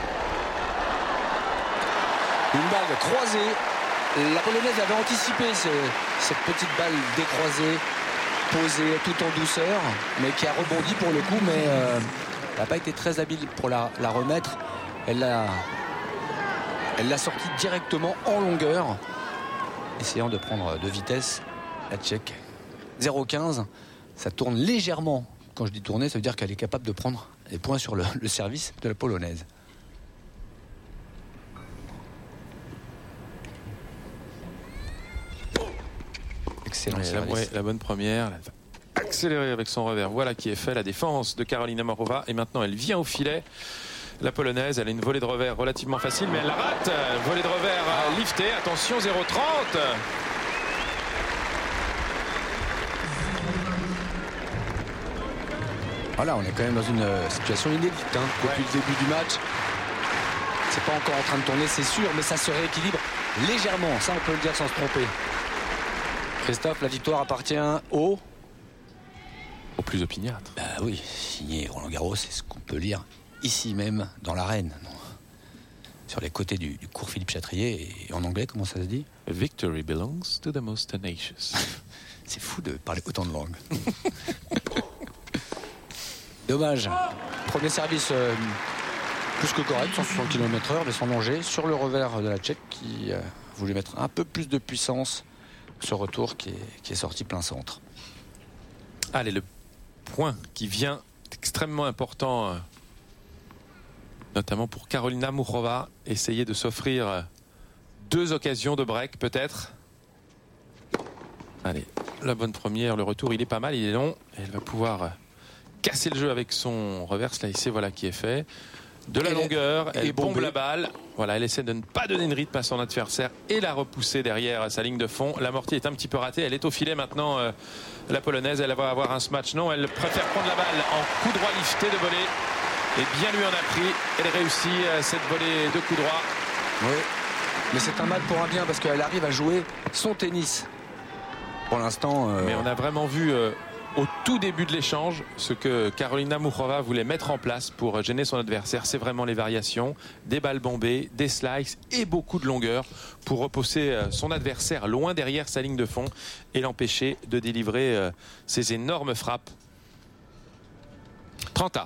une balle croisée. La polonaise avait anticipé cette petite balle décroisée, posée tout en douceur, mais qui a rebondi pour le coup, mais elle n'a pas été très habile pour la remettre. Elle l'a sortie directement en longueur, essayant de prendre de vitesse la Tchèque. 0-15, ça tourne légèrement. Quand je dis tourner, ça veut dire qu'elle est capable de prendre les points sur le service de la polonaise. Excellent service. La bonne première. Elle va accélérer avec son revers. Voilà qui est fait. La défense de Karolina Muchova. Et maintenant, elle vient au filet. La polonaise, elle a une volée de revers relativement facile, mais elle la rate. Volée de revers liftée. Attention, 0-30. Voilà, on est quand même dans une situation inédite depuis le début du match. C'est pas encore en train de tourner, c'est sûr, mais ça se rééquilibre légèrement. Ça, on peut le dire sans se tromper. Christophe, la victoire appartient au plus opiniâtre. Bah oui, signé Roland Garros, c'est ce qu'on peut lire ici même dans l'arène. Sur les côtés du cours Philippe Chatrier. Et en anglais, comment ça se dit? Victory belongs to the most tenacious. C'est fou de parler autant de langues. Dommage. Premier service plus que correct, 160 km/h, mais sans danger, sur le revers de la Tchèque qui voulait mettre un peu plus de puissance. Ce retour qui est sorti plein centre. Allez, le point qui vient extrêmement important notamment pour Karolina Muchova, essayer de s'offrir 2 occasions de break peut-être. Allez, la bonne première, le retour il est pas mal, il est long. Elle va pouvoir casser le jeu avec son reverse slicé, voilà qui est fait. De la longueur, elle bombe la balle. Voilà, elle essaie de ne pas donner une rythme à son adversaire et la repousser derrière sa ligne de fond. L'amorti est un petit peu ratée, elle est au filet maintenant, la polonaise. Elle va avoir un smash. Non, elle préfère prendre la balle en coup droit lifté de volée. Et bien lui en a pris. Elle réussit cette volée de coup droit. Oui, mais c'est un mal pour un bien parce qu'elle arrive à jouer son tennis. Pour l'instant. Mais on a vraiment vu au tout début de l'échange ce que Karolina Muchova voulait mettre en place pour gêner son adversaire. C'est vraiment les variations, des balles bombées, des slices et beaucoup de longueur pour repousser son adversaire loin derrière sa ligne de fond et l'empêcher de délivrer ses énormes frappes. 30A.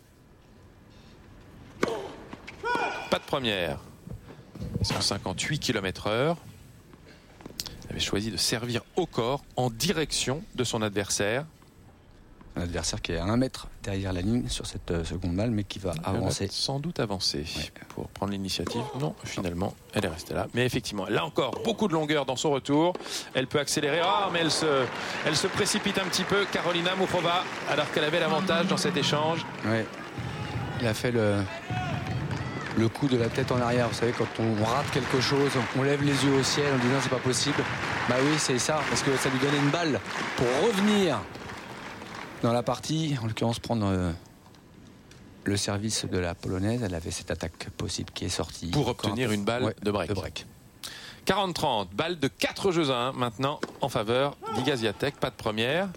Pas de première. 158 km/h. Elle avait choisi de servir au corps en direction de son adversaire. Un adversaire qui est à 1 mètre derrière la ligne sur cette seconde balle, mais qui va avancer. Elle va sans doute avancer pour prendre l'initiative. Non, finalement, elle est restée là. Mais effectivement, elle a encore beaucoup de longueur dans son retour. Elle peut accélérer. Ah, mais elle se précipite un petit peu, Karolina Muchova, alors qu'elle avait l'avantage dans cet échange. Oui. Il a fait le coup de la tête en arrière. Vous savez, quand on rate quelque chose, on lève les yeux au ciel, on dit non, c'est pas possible. Bah oui, c'est ça, parce que ça lui donnait une balle pour revenir dans la partie, en l'occurrence prendre le service de la polonaise. Elle avait cette attaque possible qui est sortie. Pour obtenir une balle de break. 40-30, balle de 4 jeux à 1 maintenant en faveur d'Iga Swiatek. Pas de première.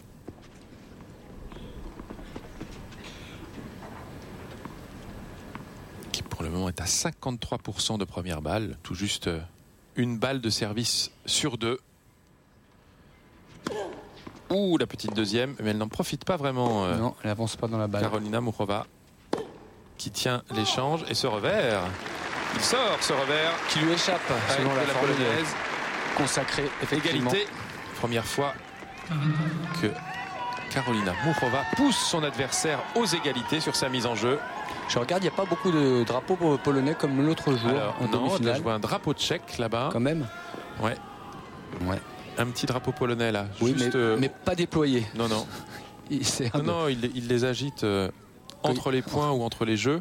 Qui pour le moment est à 53% de première balle. Tout juste une balle de service sur 2. Ouh, la petite deuxième, mais elle n'en profite pas vraiment. Non, elle n'avance pas dans la balle. Karolina Muchova qui tient l'échange et ce revers. Il sort ce revers qui lui échappe selon la polonaise. Consacrée effectivement. Égalité. Première fois que Karolina Muchova pousse son adversaire aux égalités sur sa mise en jeu. Je regarde, il n'y a pas beaucoup de drapeaux polonais comme l'autre jour. Alors, en non, demi-finale. je vois un drapeau tchèque là-bas. Quand même. Ouais. Un petit drapeau polonais là. Oui, juste, mais pas déployé. Non, non. Non, il les agite entre les points ou entre les jeux.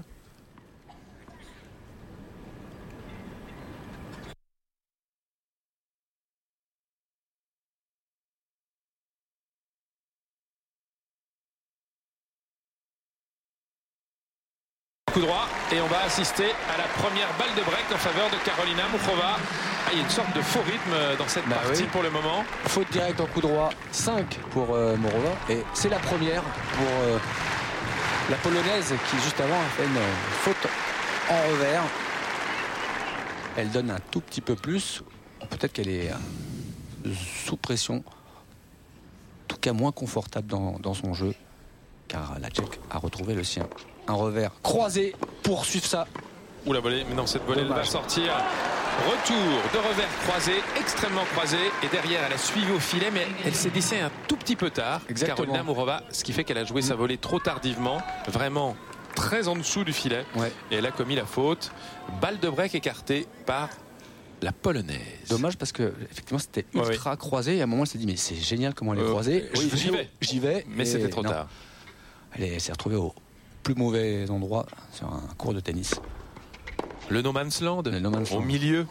Coup droit et on va assister à la première balle de break en faveur de Karolina Muchova. Il y a une sorte de faux rythme dans cette partie pour le moment. Faute directe en coup droit, 5 pour Muchova. Et c'est la première pour la polonaise qui juste avant a fait une faute en revers. Elle donne un tout petit peu plus. Peut-être qu'elle est sous pression. En tout cas moins confortable dans son jeu. Car la Tchèque a retrouvé le sien. Un revers croisé pour suivre ça. Ouh la volée, mais non, cette volée elle va sortir. Retour de revers croisé, extrêmement croisé. Et derrière, elle a suivi au filet, mais elle s'est décée un tout petit peu tard. Exactement. Karolina Muchova, ce qui fait qu'elle a joué sa volée trop tardivement. Vraiment très en dessous du filet. Et elle a commis la faute. Balle de break écartée par la polonaise. Dommage parce que effectivement c'était ultra croisé. Et à un moment, elle s'est dit mais c'est génial comment elle est croisée. J'y vais. Mais c'était trop tard. Elle s'est retrouvée au plus mauvais endroit sur un court de tennis. Le no man's land, au milieu.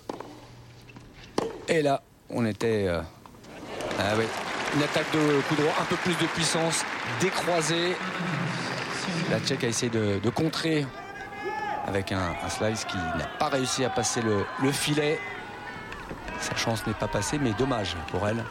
Et là, on était... une attaque de coup droit, un peu plus de puissance, décroisée. La Tchèque a essayé de contrer avec un slice qui n'a pas réussi à passer le filet. Sa chance n'est pas passée, mais dommage pour elle.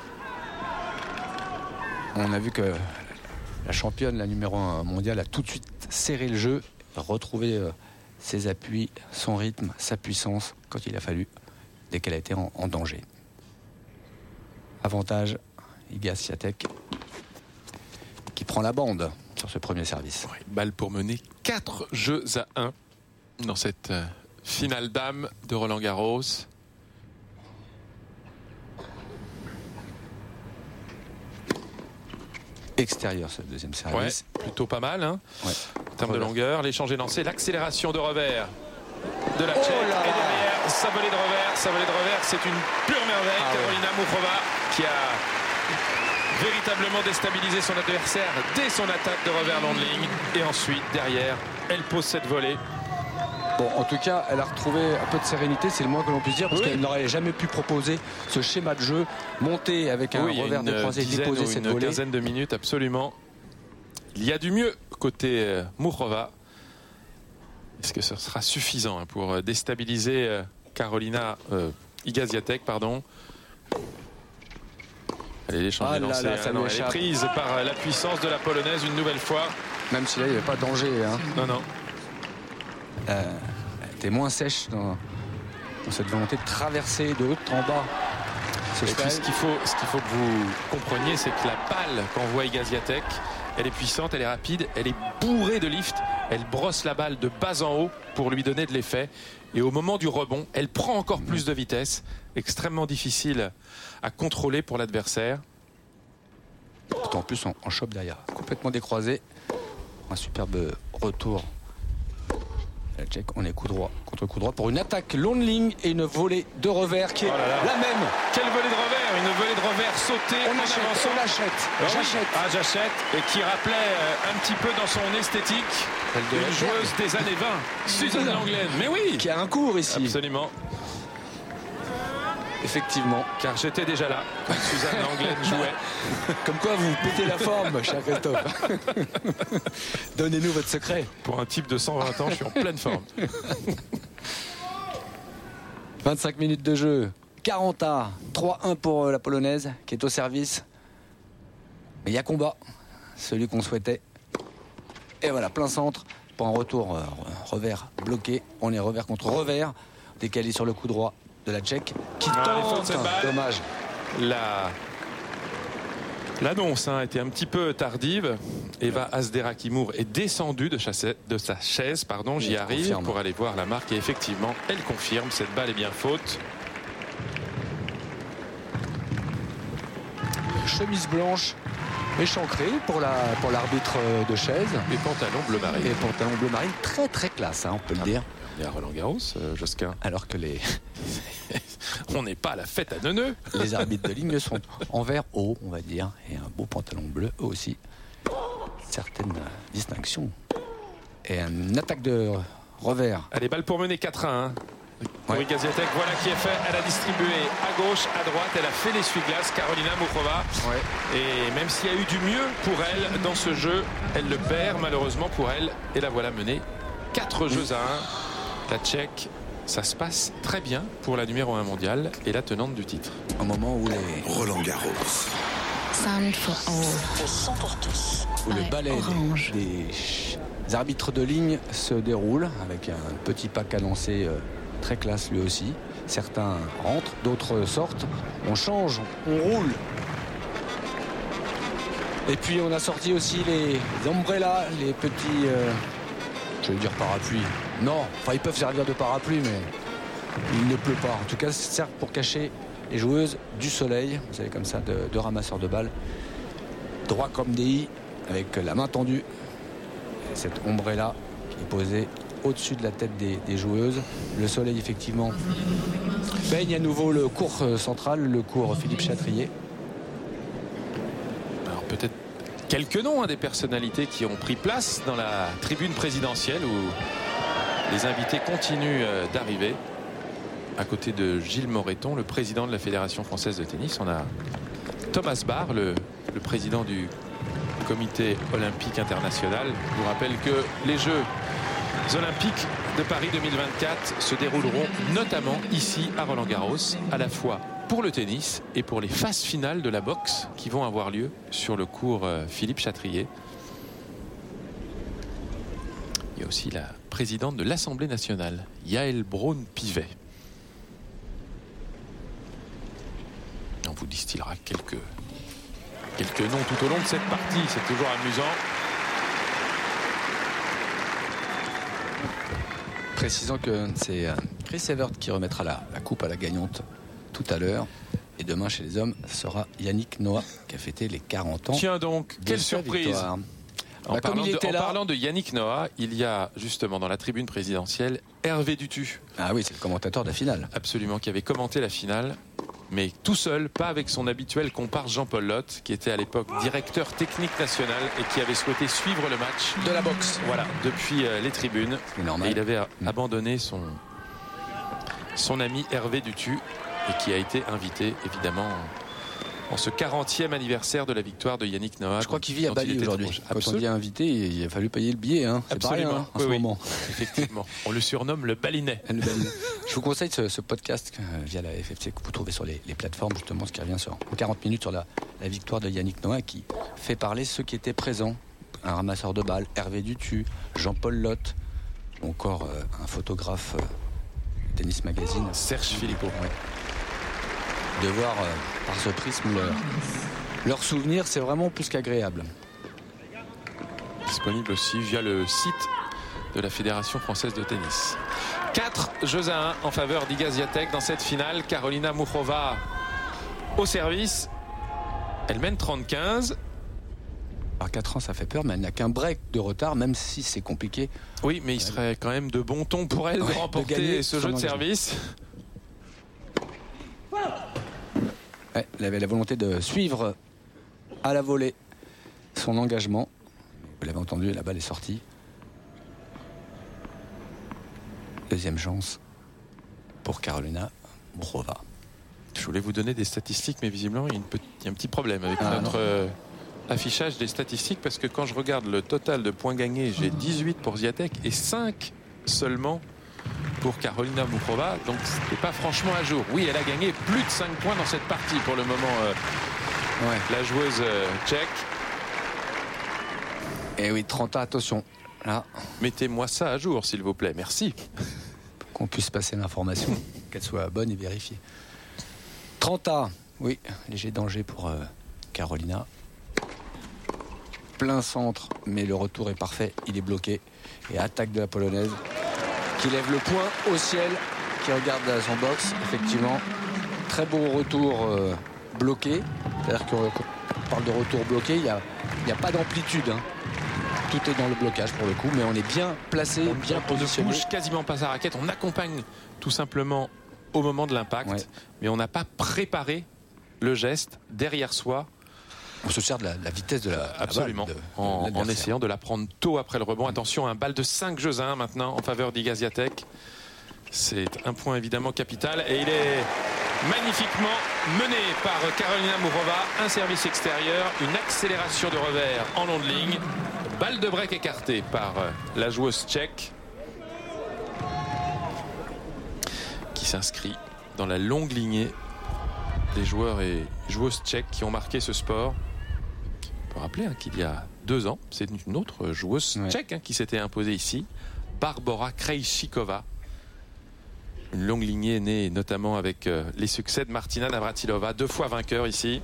On a vu que la championne, la numéro 1 mondiale, a tout de suite serré le jeu, retrouvé ses appuis, son rythme, sa puissance quand il a fallu, dès qu'elle a été en danger. Avantage, Iga Swiatek qui prend la bande sur ce premier service. Balle pour mener 4 jeux à 1 dans cette finale dame de Roland-Garros. Extérieur ce deuxième service. Plutôt pas mal. termes de longueur. L'échange est lancé, l'accélération de revers de la Tchèque. Et derrière, sa volée de revers, c'est une pure merveille. Karolina Muchova qui a véritablement déstabilisé son adversaire dès son attaque de revers long de ligne. Et ensuite, derrière, elle pose cette volée. Bon, en tout cas, elle a retrouvé un peu de sérénité, c'est le moins que l'on puisse dire, parce qu'elle n'aurait jamais pu proposer ce schéma de jeu, monter avec un revers décroisé, déposer cette volée. Une quinzaine de minutes, absolument. Il y a du mieux côté Muchova. Est-ce que ce sera suffisant pour déstabiliser Karolina Igaziatek, pardon. Allez, l'échange est lancé. Elle est prise par la puissance de la Polonaise une nouvelle fois. Même si là, il n'y avait pas de danger. Non. Elle était moins sèche dans cette volonté de traverser de haut en bas. Et puis ce qu'il faut que vous compreniez, c'est que la balle qu'envoie Igaziatek, elle est puissante, elle est rapide, elle est bourrée de lift. Elle brosse la balle de bas en haut pour lui donner de l'effet. Et au moment du rebond, elle prend encore plus de vitesse. Extrêmement difficile à contrôler pour l'adversaire. En plus, en chope derrière. Complètement décroisé. Un superbe retour. La Tchèque, on est coup droit contre coup droit pour une attaque longue ligne et une volée de revers qui est la même. Quelle volée de revers, une volée de revers sautée en avançant. J'achète. Et qui rappelait un petit peu dans son esthétique une joueuse des années 20, Suzanne Lenglen. Mais oui, qui a un cours ici. Absolument. Effectivement. Car j'étais déjà là quand Suzanne Lenglen jouait. Comme quoi vous pétez la forme, cher Christophe. Donnez-nous votre secret. Pour un type de 120 ans, je suis en pleine forme. 25 minutes de jeu. 40 3-1 pour la Polonaise qui est au service. Mais il y a combat. Celui qu'on souhaitait. Et voilà, plein centre. Pour un retour revers bloqué. On est revers contre revers. Décalé sur le coup droit de la Tchèque qui tente. Dommage. L'annonce a été un petit peu tardive. Eva Asderakimour est descendue de sa chaise, j'y arrive, pour aller voir la marque. Et effectivement, elle confirme, cette balle est bien faute. Chemise blanche échancrée pour l'arbitre de chaise. Et pantalon bleu marine. Et pantalon bleu marine, très très classe, on peut le dire. Il y a Roland Garros, Josquin. Alors que on n'est pas à la fête à Neuneu. Les arbitres de ligne sont en vert haut, on va dire, et un beau pantalon bleu eux aussi. Certaines distinctions. Et une attaque de revers. Allez, balle pour mener 4-1. Pour Igaziatek, voilà qui est fait. Elle a distribué à gauche, à droite. Elle a fait l'essuie-glace, Karolina Muchova. Et même s'il y a eu du mieux pour elle dans ce jeu, elle le perd malheureusement pour elle. Et la voilà menée 4 jeux à 1. La Tchèque, ça se passe très bien pour la numéro 1 mondiale et la tenante du titre. Un moment où les Roland Garros. Sound for all. Le son pour tous. Où le ballet des arbitres de ligne se déroule avec un petit pack annoncé très classe lui aussi. Certains rentrent, d'autres sortent. On change, on roule. Et puis on a sorti aussi les ombrellas, les petits... je vais dire parapluies. Non, enfin ils peuvent servir de parapluie, mais il ne pleut pas. En tout cas, ça sert pour cacher les joueuses du soleil. Vous savez, comme ça, de ramasseurs de balles. Droit comme des i, avec la main tendue. Et cette ombrella qui est posée au-dessus de la tête des joueuses. Le soleil, effectivement, baigne à nouveau le cours central, le cours Philippe Chatrier. Alors peut-être quelques noms des personnalités qui ont pris place dans la tribune présidentielle où les invités continuent d'arriver. À côté de Gilles Moreton, le président de la Fédération française de tennis, on a Thomas Bach, le président du comité olympique international. Je vous rappelle que les Jeux olympiques de Paris 2024 se dérouleront notamment ici à Roland-Garros, à la fois pour le tennis et pour les phases finales de la boxe qui vont avoir lieu sur le cours Philippe Chatrier. Il y a aussi la présidente de l'Assemblée nationale, Yael Braun-Pivet. On vous distillera quelques noms tout au long de cette partie, c'est toujours amusant. Précisons que c'est Chris Evert qui remettra la coupe à la gagnante tout à l'heure. Et demain, chez les hommes, ce sera Yannick Noah qui a fêté les 40 ans. Tiens donc, quelle surprise! Victoire. En parlant de Yannick Noah, il y a justement dans la tribune présidentielle Hervé Dutu. Ah oui, c'est le commentateur de la finale. Absolument, qui avait commenté la finale, mais tout seul, pas avec son habituel comparse Jean-Paul Lotte, qui était à l'époque directeur technique national et qui avait souhaité suivre le match de la boxe. Voilà, depuis les tribunes. Normal. Et il avait abandonné son ami Hervé Dutu et qui a été invité évidemment en ce 40e anniversaire de la victoire de Yannick Noah. Je crois qu'il vit à Bali aujourd'hui. Quand on dit invité, il a fallu payer le billet. Hein. C'est pas rien en ce moment. Effectivement. On le surnomme le Balinais. Je vous conseille ce podcast via la FFC que vous trouvez sur les plateformes, justement, ce qui revient en 40 minutes sur la victoire de Yannick Noah, qui fait parler ceux qui étaient présents. Un ramasseur de balles, Hervé Dutu, Jean-Paul Lotte, ou encore un photographe Tennis Magazine. Serge Philippot. Ouais. De voir par ce prisme leurs souvenirs, c'est vraiment plus qu'agréable. Disponible aussi via le site de la Fédération française de tennis. 4-1 en faveur d'Iga Swiatek dans cette finale. Karolina Muchova au service. Elle mène 30-15. Alors 4 ans, ça fait peur, mais elle n'a qu'un break de retard, même si c'est compliqué. Oui, mais il serait quand même de bon ton pour elle de remporter ce jeu de service. Ouais, elle avait la volonté de suivre à la volée son engagement. Vous l'avez entendu, la balle est sortie. Deuxième chance pour Karolina Muchova. Je voulais vous donner des statistiques, mais visiblement, il y a un petit problème avec notre affichage des statistiques, parce que quand je regarde le total de points gagnés, j'ai 18 pour Swiatek et 5 seulement pour Karolina Muchova, donc c'était pas franchement à jour. Oui, elle a gagné plus de 5 points dans cette partie pour le moment, la joueuse tchèque. Et oui, 30 ans, attention. Là. Mettez-moi ça à jour, s'il vous plaît, merci. Pour qu'on puisse passer l'information, qu'elle soit bonne et vérifiée. 30 ans, oui, léger danger pour Karolina. Plein centre, mais le retour est parfait, il est bloqué. Et attaque de la Polonaise, qui lève le poing au ciel, qui regarde son box, effectivement. Très beau retour bloqué. C'est-à-dire que quand on parle de retour bloqué, il n'y a pas d'amplitude. Hein. Tout est dans le blocage pour le coup, mais on est bien placé, bien positionné. On ne bouge quasiment pas sa raquette, on accompagne tout simplement au moment de l'impact, mais on n'a pas préparé le geste derrière soi. On se sert de la vitesse de la Absolument, en essayant de la prendre tôt après le rebond. Attention, un balle de 5-1 maintenant en faveur d'Iga Swiatek. C'est un point évidemment capital et il est magnifiquement mené par Karolina Muchova. Un service extérieur, une accélération de revers en long de ligne. Balle de break écartée par la joueuse tchèque qui s'inscrit dans la longue lignée des joueurs et joueuses tchèques qui ont marqué ce sport. On peut rappeler qu'il y a 2 ans, c'est une autre joueuse tchèque qui s'était imposée ici, Barbora Krejcikova. Une longue lignée née notamment avec les succès de Martina Navratilova, 2 fois vainqueur ici.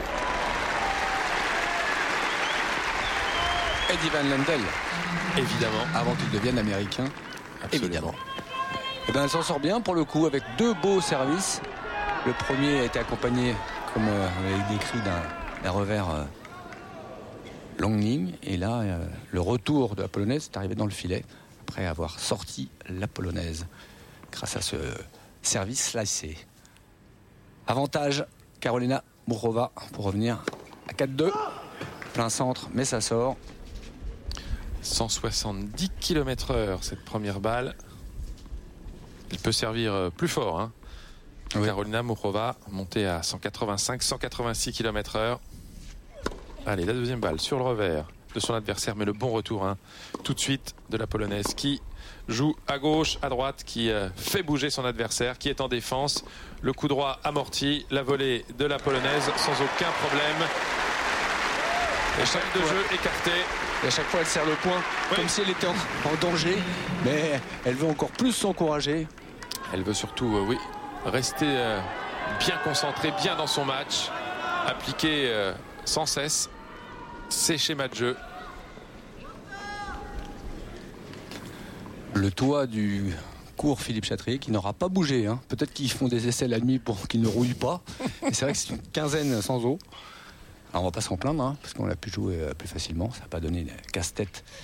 Eddie Van Lendl, évidemment, avant qu'il devienne américain. Absolument. Évidemment. Et ben elle s'en sort bien pour le coup avec 2 beaux services. Le premier a été accompagné, comme on l'avait décrit, d'un revers longue ligne. Et là, le retour de la Polonaise est arrivé dans le filet après avoir sorti la Polonaise grâce à ce service slicé. Avantage, Karolina Muchova pour revenir à 4-2. Plein centre, mais ça sort. 170 km/h cette première balle. Il peut servir plus fort. Hein. Oui. Karolina Muchova montée à 185-186 km/h. Allez, la deuxième balle sur le revers de son adversaire, mais le bon retour tout de suite de la Polonaise qui joue à gauche, à droite, qui fait bouger son adversaire, qui est en défense. Le coup droit amorti, la volée de la Polonaise sans aucun problème. Et chaque de jeu écarté. Et à chaque fois, elle serre le poing comme si elle était en danger. Mais elle veut encore plus s'encourager. Elle veut surtout, rester bien concentrée, bien dans son match. Appliquer sans cesse ses schémas de jeu. Le toit du cours Philippe Chatrier qui n'aura pas bougé. Hein. Peut-être qu'ils font des essais la nuit pour qu'ils ne rouillent pas. Et c'est vrai que c'est une quinzaine sans eau. Alors on va pas s'en plaindre, parce qu'on a pu jouer plus facilement. Ça n'a pas donné de casse-tête